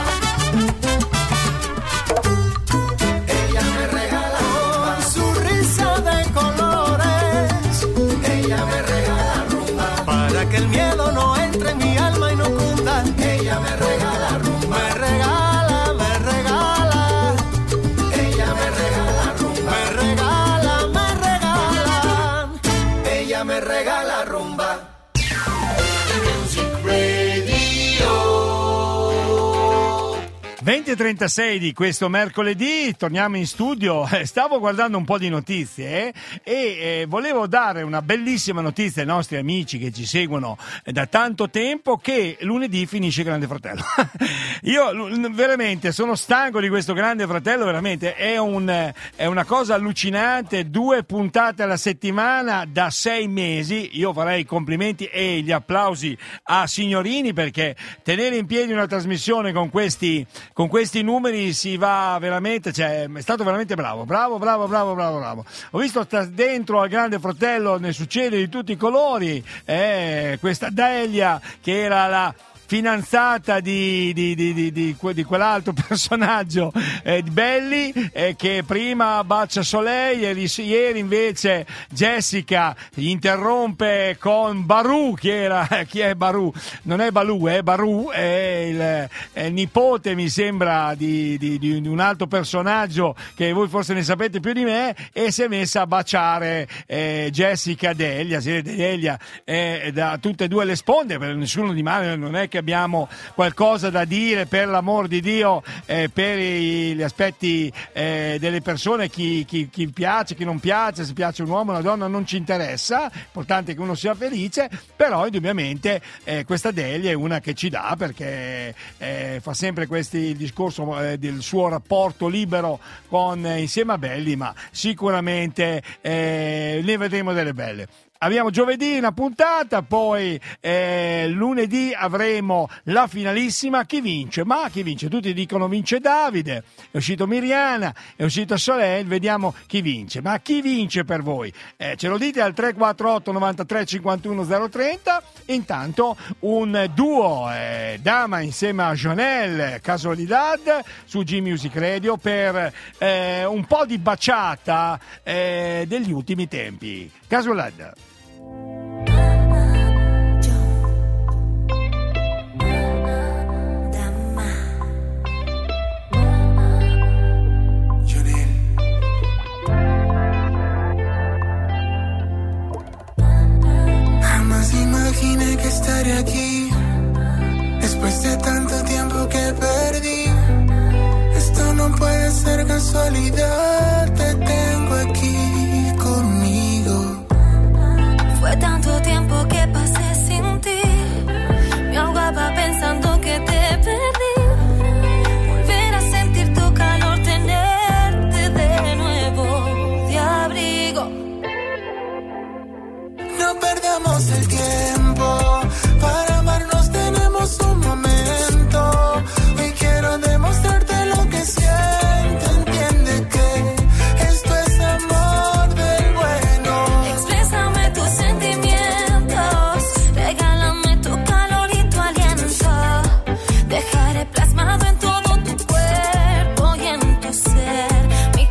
Ella me regala rumba. Con su risa de colores. Ella me regala rumba. Para que el miedo no entre en mi alma y no cunda. Ella me regala rumba. Me regala, me regala. Ella me regala rumba. Me regala, me regala. Ella me regala rumba. 20:36 di questo mercoledì, torniamo in studio. Stavo guardando un po' di notizie e volevo dare una bellissima notizia ai nostri amici che ci seguono da tanto tempo, che lunedì finisce Grande Fratello. Io veramente sono stanco di questo Grande Fratello, veramente è una cosa allucinante, 2 puntate alla settimana da 6 mesi. Io farei i complimenti e gli applausi a Signorini, perché tenere in piedi una trasmissione con questi numeri si va veramente, cioè è stato veramente bravo. Ho visto dentro al Grande Fratello ne succede di tutti i colori, questa Delia che era la fidanzata di quell'altro personaggio di Belli, che prima bacia Soleil, e ieri invece Jessica interrompe con Baru. Chi è Baru? Non è Balù, è Baru, è il nipote, mi sembra, di un altro personaggio che voi forse ne sapete più di me, e si è messa a baciare Jessica Delia. Delia da tutte e due le sponde, per nessuno di male, non è che abbiamo qualcosa da dire, per l'amor di Dio, per gli aspetti delle persone, chi piace, chi non piace, se piace un uomo o una donna non ci interessa, l'importante è che uno sia felice. Però indubbiamente questa Delia è una che ci dà, perché fa sempre il discorso del suo rapporto libero insieme a Belli, ma sicuramente ne vedremo delle belle. Abbiamo giovedì una puntata, poi lunedì avremo la finalissima. Chi vince? Ma chi vince? Tutti dicono vince Davide, è uscito Miriana, è uscito Soleil, vediamo chi vince. Ma chi vince per voi? Ce lo dite al 348 93 51 030. Intanto un duo Dama insieme a Jonel, Casualidad, su G Music Radio, per un po' di baciata degli ultimi tempi. Casualidad. Jamás imaginé que estaría aquí después de tanto tiempo realidad te tengo aquí conmigo. Fue tanto tiempo que pasé sin ti, me ahogaba pensando que te perdí. Volver a sentir tu calor, tenerte de nuevo de abrigo. No perdamos el tiempo, para amarnos tenemos un momento. Hoy quiero demostrarte lo que siento, entiende que esto es amor del bueno. Exprésame tus sentimientos, regálame tu calor y tu aliento. Dejaré plasmado en todo tu cuerpo y en tu ser mi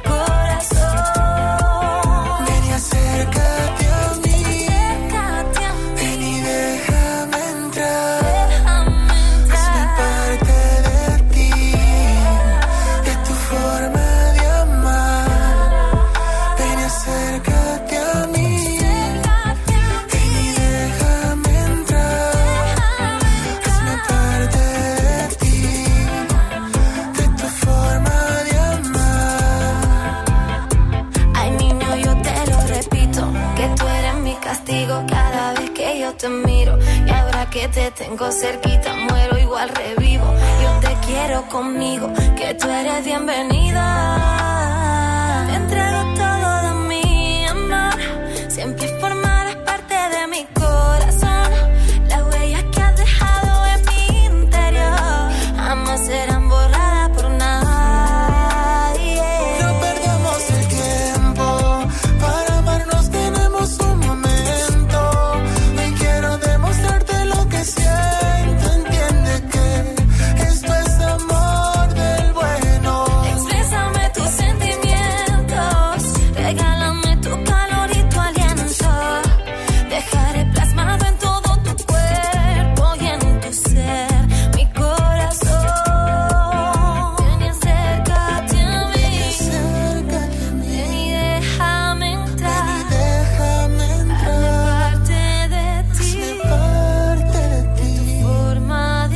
corazón. Ven y acércate a mí, ven y déjame entrar. Hazme parte de ti, de tu forma de amar. Ven y acércate a mí, ven y déjame entrar. Hazme parte de ti, de tu forma de amar. Ay, niño, yo te lo repito, que tú eres mi castigo cada vez que yo te miro. Y ahora que te tengo cerquita, muero igual revivo. Yo te quiero conmigo, que tú eres bienvenida. Te entrego todo de mi amor, siempre formarás parte de mi corazón. Las huellas que has dejado en mi interior jamás serán borradas por nadie. No perdamos el tiempo, para amarnos tenemos un momento. Hoy quiero demostrarte lo que siento, entiende que esto es amor del bueno. Exprésame tus sentimientos, regálame tu calor y tu aliento. Dejaré plasmado en todo tu cuerpo y en tu ser mi corazón. Ven y acércate a mí, ven y déjame entrar. Hazme parte de ti, tu forma de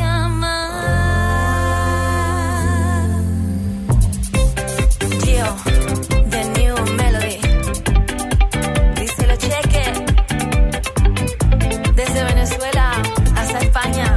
amar. Gio, The New Melody. Díselo, Cheque. Desde Venezuela hasta España.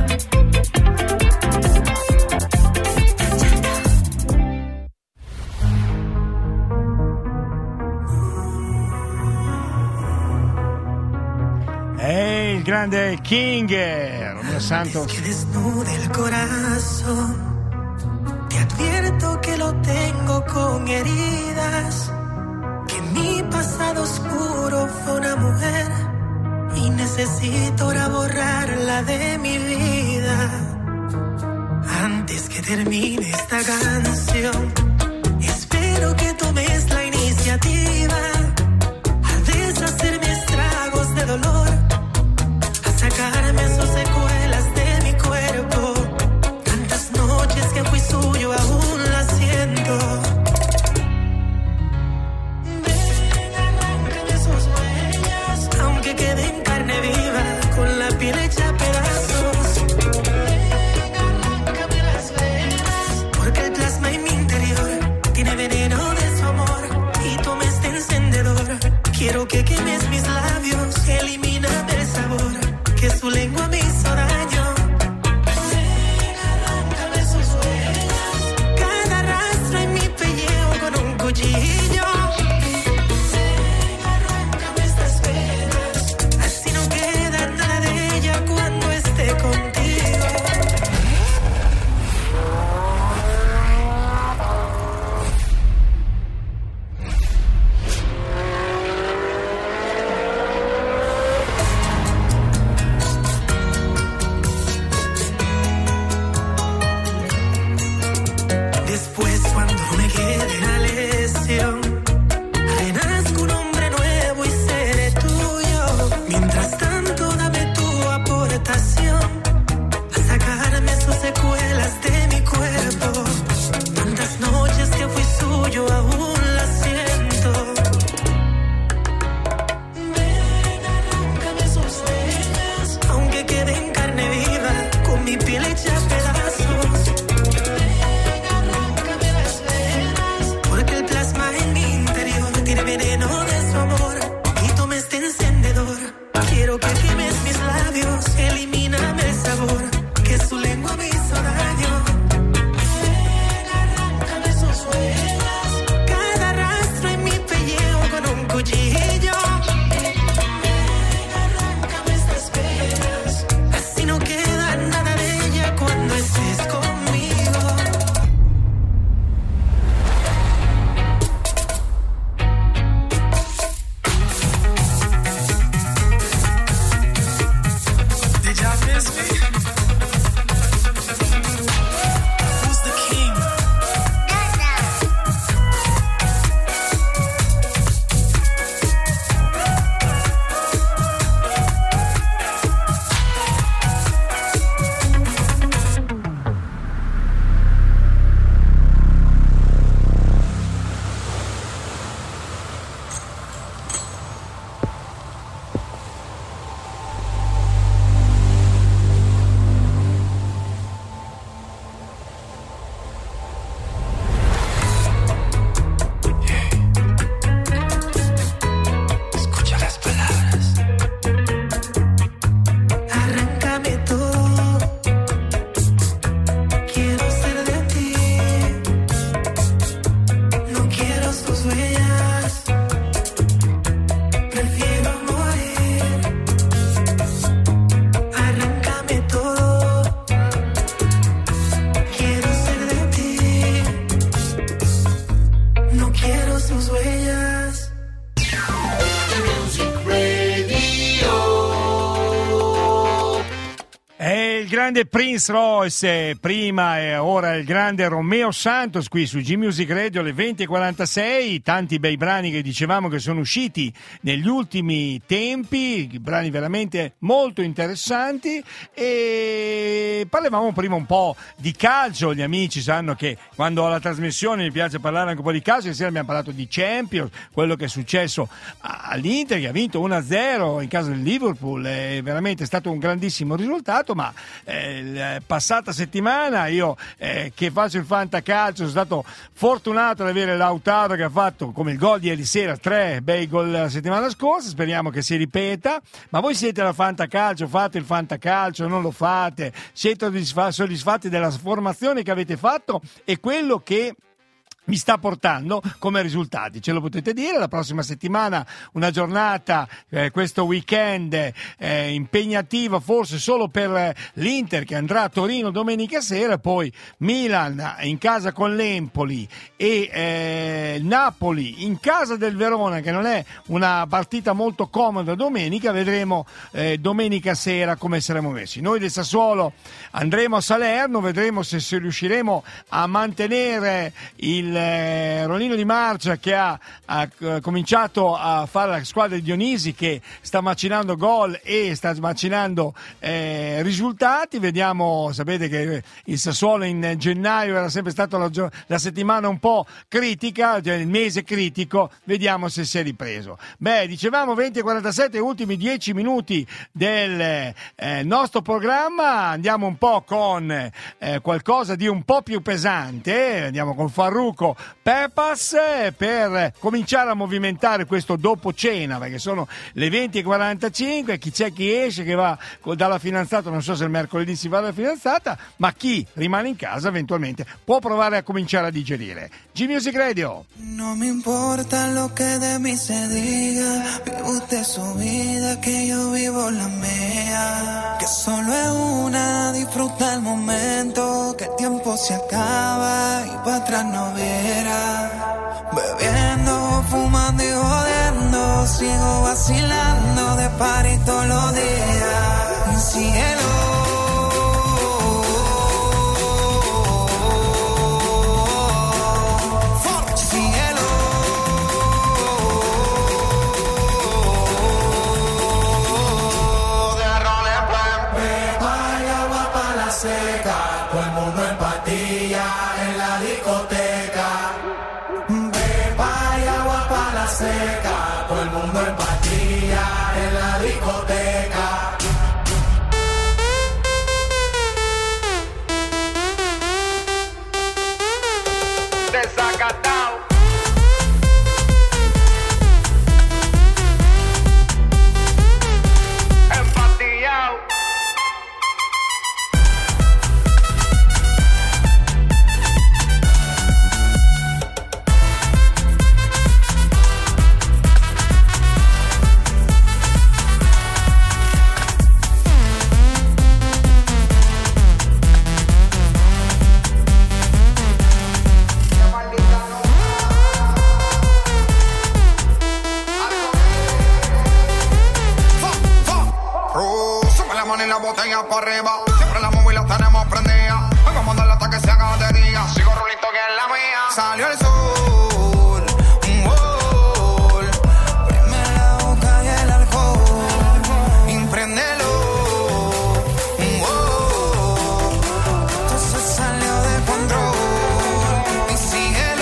Il grande King Romeo Santos. Que desnude el corazón, te advierto que lo tengo con heridas, que mi pasado oscuro fue una mujer y necesito ahora borrarla de mi vida. Antes que termine esta canción, espero que tomes la iniciativa a deshacerme estragos de dolor, a sacarme sus secuelas de mi cuerpo. Tantas noches que fui suyo aún las siento. Ven, arráncame sus huellas, aunque quede en carne viva, con la piel hecha a pedazos. Ven, arráncame las venas, porque el plasma en mi interior tiene veneno de su amor y tú me estás encendiendo. grande Prince Royce, prima e ora il grande Romeo Santos qui su G-Music Radio alle 20.46, tanti bei brani che dicevamo che sono usciti negli ultimi tempi, brani veramente molto interessanti, e parlavamo prima un po' di calcio. Gli amici sanno che quando ho la trasmissione mi piace parlare anche un po' di calcio, ieri abbiamo parlato di Champions, quello che è successo all'Inter che ha vinto 1-0 in casa del Liverpool, è veramente stato un grandissimo risultato, ma passata settimana io che faccio il fantacalcio sono stato fortunato ad avere Lautaro che ha fatto come il gol di ieri sera, 3 bei gol la settimana scorsa, speriamo che si ripeta. Ma voi siete da fantacalcio, fate il fantacalcio, non lo fate, siete soddisfatti della formazione che avete fatto e quello che mi sta portando come risultati? Ce lo potete dire? La prossima settimana una giornata, questo weekend impegnativa forse solo per l'Inter che andrà a Torino domenica sera, poi Milan in casa con l'Empoli e Napoli in casa del Verona, che non è una partita molto comoda domenica. Vedremo domenica sera come saremo messi. Noi del Sassuolo andremo a Salerno, vedremo se riusciremo a mantenere il Ronino Di Marcia che ha cominciato a fare la squadra di Dionisi, che sta macinando gol e sta macinando risultati. Vediamo, sapete che il Sassuolo in gennaio era sempre stata la settimana un po' critica, cioè il mese critico, vediamo se si è ripreso. Dicevamo 20:47, ultimi 10 minuti del nostro programma, andiamo un po' con qualcosa di un po' più pesante, andiamo con Farruko Pepas per cominciare a movimentare questo dopo cena, perché sono le 20:45, chi c'è chi esce, che va dalla fidanzata, non so se il mercoledì si va dalla fidanzata, ma chi rimane in casa eventualmente può provare a cominciare a digerire. G-Music Radio. No me importa lo que de mí se diga, vive usted su vida, que yo vivo la mía, que solo es una, disfruta el momento, que el tiempo se acaba y para atrás no verá, bebiendo, fumando y jodiendo, sigo vacilando de party todos los días, cielo. Seca, todo el mundo en patilla en la discoteca. Pepa y agua para la seca, todo el mundo en patilla en la discoteca. Desacatado. Empatillado. La botella para arriba, siempre la móvil la tenemos prendida. Hoy vamos a darle hasta que se haga de día. Sigo rulito que es la mía. Salió el sol, un gol. Prime la boca y el alcohol. Impréndelo, un gol. Entonces salió de control. Y síguelo.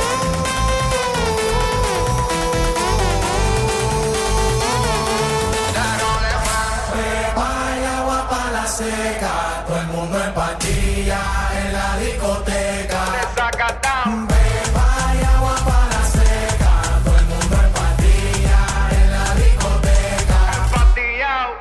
Seca, todo el mundo en patilla en la discoteca. Beba y agua para la seca, todo el mundo en patilla en la discoteca. Empatillao.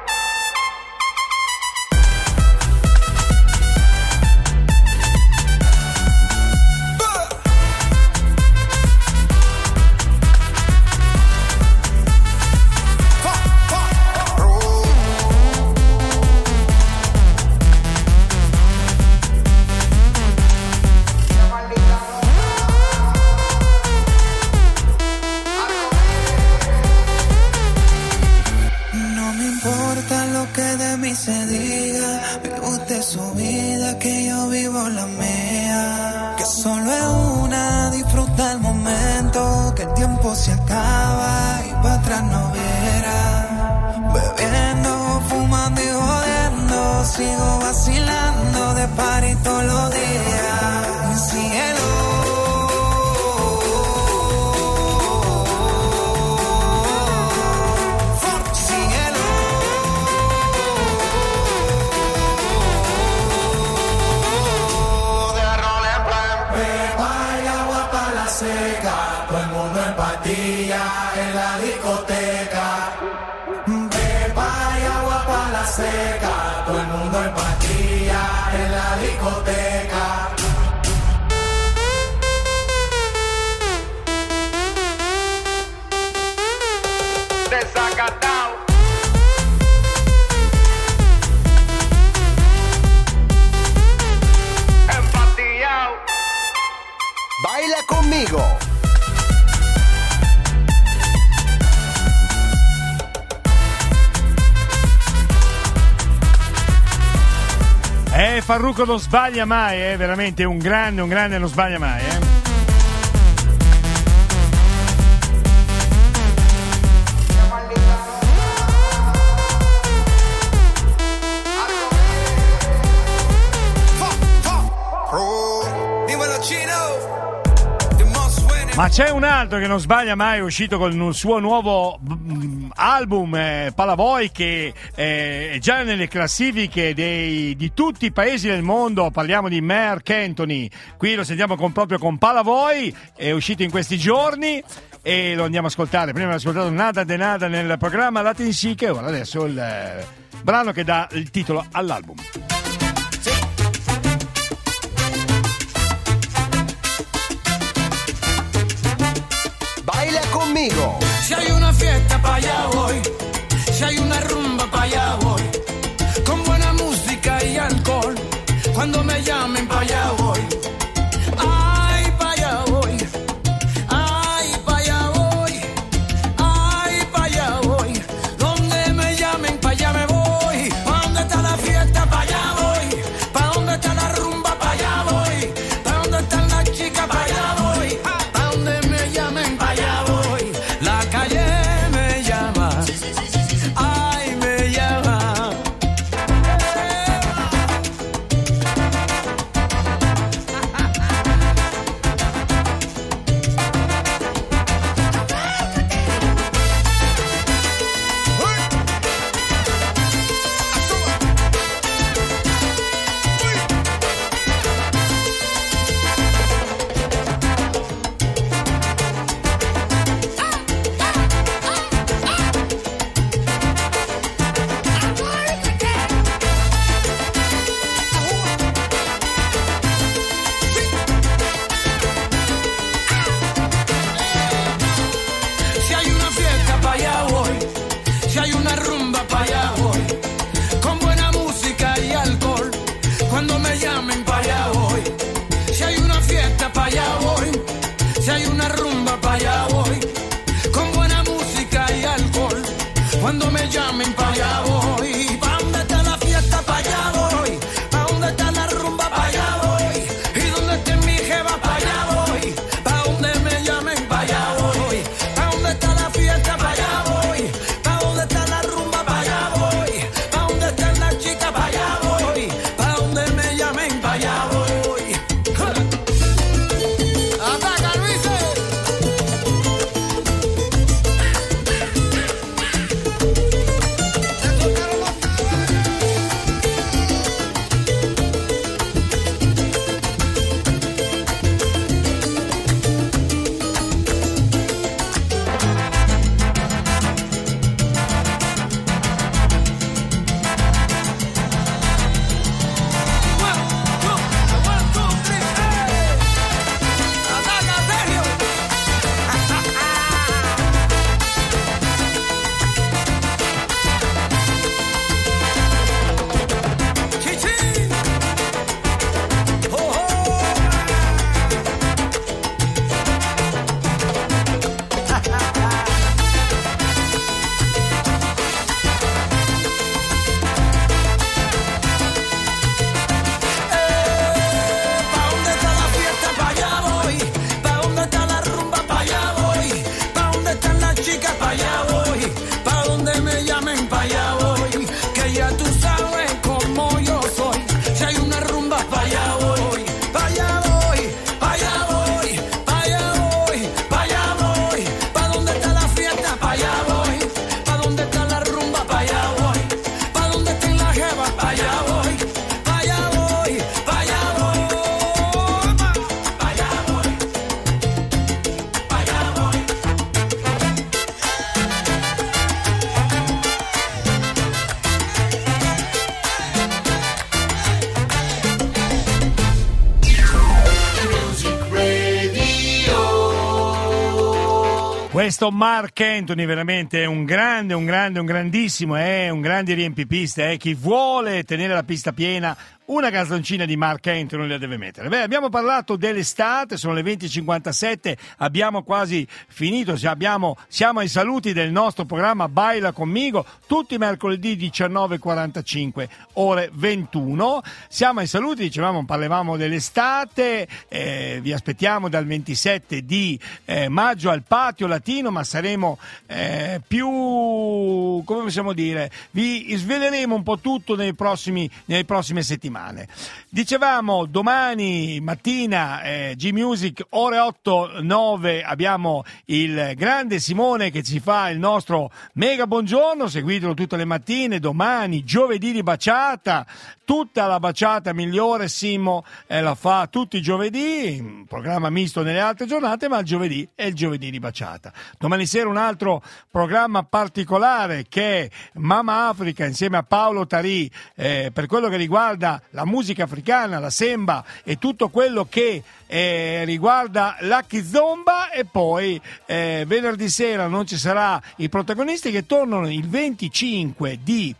vivo la mía. Que solo es una, disfruta el momento, que el tiempo se acaba y para atrás no verá. Bebiendo, fumando y jodiendo, sigo vacilando de party todos los días. Cielo. Todo el mundo en patilla en la discoteca. Pepa y agua para la seca. Todo el mundo en patilla en la discoteca. Desacatado. Empatillado. Baila conmigo. Farruko non sbaglia mai, veramente un grande non sbaglia mai, Ma c'è un altro che non sbaglia mai, è uscito con il suo nuovo album Palavoy, che è già nelle classifiche di tutti i paesi del mondo. Parliamo di Marc Anthony, qui lo sentiamo proprio con Palavoy, è uscito in questi giorni e lo andiamo a ascoltare. Prima abbiamo ascoltato Nada de Nada nel programma Latin Sick e ora adesso il brano che dà il titolo all'album. Baila conmigo. Si hay una fiesta pa' allá voy, si hay una rumba pa' allá voy, con buena música y alcohol, cuando me llamen pa' allá voy. Ay, pa' allá voy, ay, pa' allá voy, ay, pa' allá voy, donde me llamen pa' allá me voy. Pa' donde está la fiesta pa' allá voy, pa' donde está la rumba pa' allá voy, pa' donde están las chicas pa' allá voy, pa' donde me llamen pa' allá voy. La calle me llama, ay, me llama. Questo Marc Anthony veramente è un grandissimo, un grande riempipista, chi vuole tenere la pista piena una canzoncina di Marc Anthony la deve mettere. Beh, abbiamo parlato dell'estate, sono le 20:57, abbiamo quasi finito, siamo ai saluti del nostro programma Baila Conmigo, tutti i mercoledì 19:45, ore 21. Siamo ai saluti, parlavamo dell'estate, vi aspettiamo dal 27 di maggio al Patio Latino, ma saremo più, come possiamo dire, vi sveleremo un po' tutto nelle prossime settimane. Dicevamo domani mattina G-Music ore 8-9 abbiamo il grande Simone che ci fa il nostro mega buongiorno, seguitelo tutte le mattine. Domani giovedì di baciata, tutta la baciata migliore Simo la fa tutti i giovedì, un programma misto nelle altre giornate, ma il giovedì è il giovedì di baciata. Domani sera un altro programma particolare che è Mama Africa insieme a Paolo Tarì, per quello che riguarda la musica africana, la semba e tutto quello che riguarda la kizomba. E poi venerdì sera non ci sarà i protagonisti che tornano il 25 di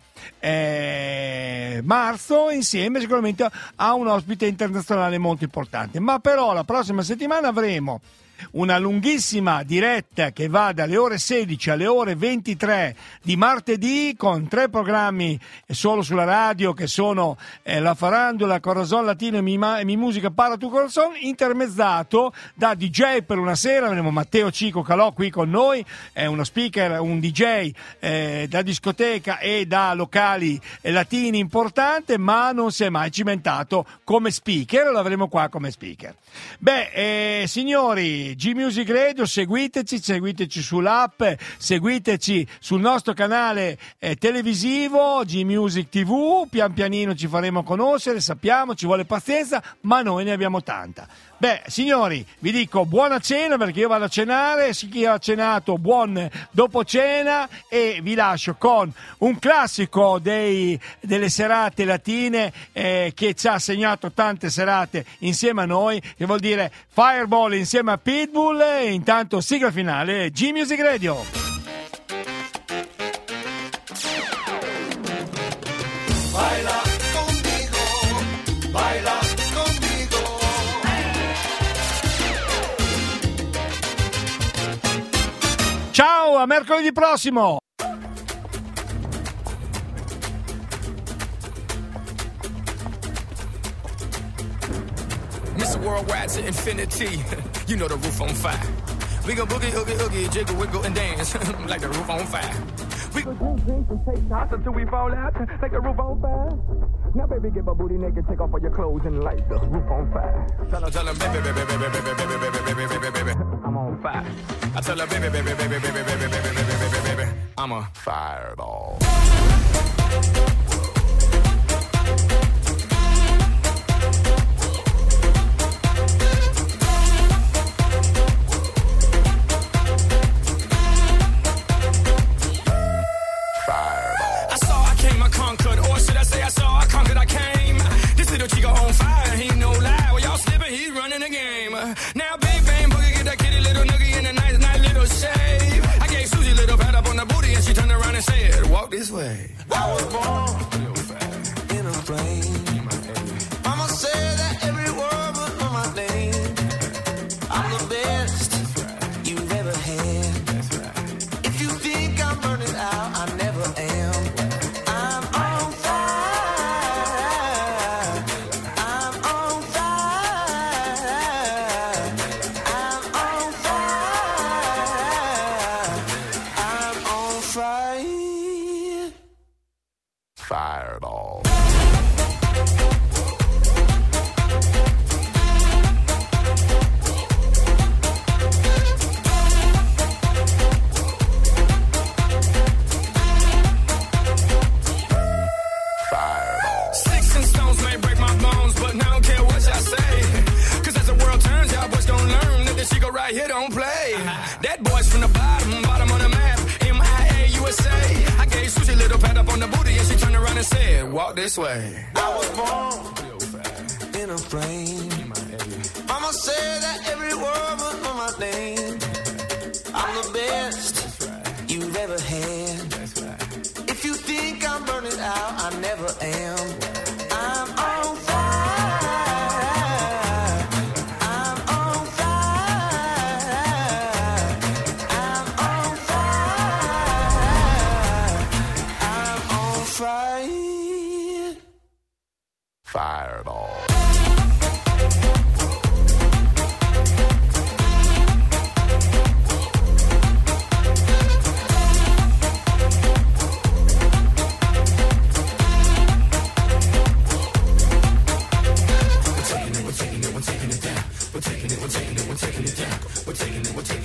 marzo insieme sicuramente a un ospite internazionale molto importante. Ma però la prossima settimana avremo una lunghissima diretta che va dalle ore 16 alle ore 23 di martedì con 3 programmi solo sulla radio che sono La Farandola, Corazon Latino e Mi Musica para tu Corazon, intermezzato da DJ per una sera. Avremo Matteo Cico Calò qui con noi, è uno speaker, un DJ da discoteca e da locali latini importante, ma non si è mai cimentato come speaker, lo avremo qua come speaker. Beh, signori, G-Music Radio, seguiteci sull'app, seguiteci sul nostro canale televisivo G-Music TV, pian pianino ci faremo conoscere, sappiamo, ci vuole pazienza, ma noi ne abbiamo tanta. Beh, signori, vi dico buona cena perché io vado a cenare, chi ha cenato buon dopo cena, e vi lascio con un classico delle serate latine che ci ha segnato tante serate insieme a noi, che vuol dire Fireball insieme a Pitbull, e intanto sigla finale G-Music Radio. Baila conmigo, baila conmigo. Ciao, a mercoledì prossimo! Mr. Worldwide to infinity, you know the roof on fire. We go boogie, oogie, oogie, jiggle, wiggle, and dance like the roof on fire. We go drink and take shots until we fall out like the roof on fire. Now baby, get my booty naked, take off all your clothes and light the roof on fire. Tell her, baby, baby, baby, baby, baby, baby, baby, baby, baby, baby, I'm on fire. I tell her, baby, baby, baby, baby, baby, baby, baby, baby, baby, I'm a fireball. I saw, I conquered, I came. This little chico on fire, he no lie. Well, y'all slipping, he's running the game. Now, big bang, boogie, get that kitty little noogie in a nice, nice little shave. I gave Susie a little pat up on the booty and she turned around and said, walk this way. I was born in a plane. Mama said that every word was on my name. I'm the best you've ever had. If you think I'm burning out, I never am. Fireball. Sticks and stones may break my bones, but I don't care what y'all say. Cause as the world turns, y'all boys don't learn that this shit go right here don't play. That boy's from the bottom of the map, MIA USA. I gave Susie a little pat up on the booty and she turned around and said, walk this way. I was born in a plane. Mama said that every word was on my name. I'm the best taking it down. We're taking it down. We're taking it down. We're taking it down.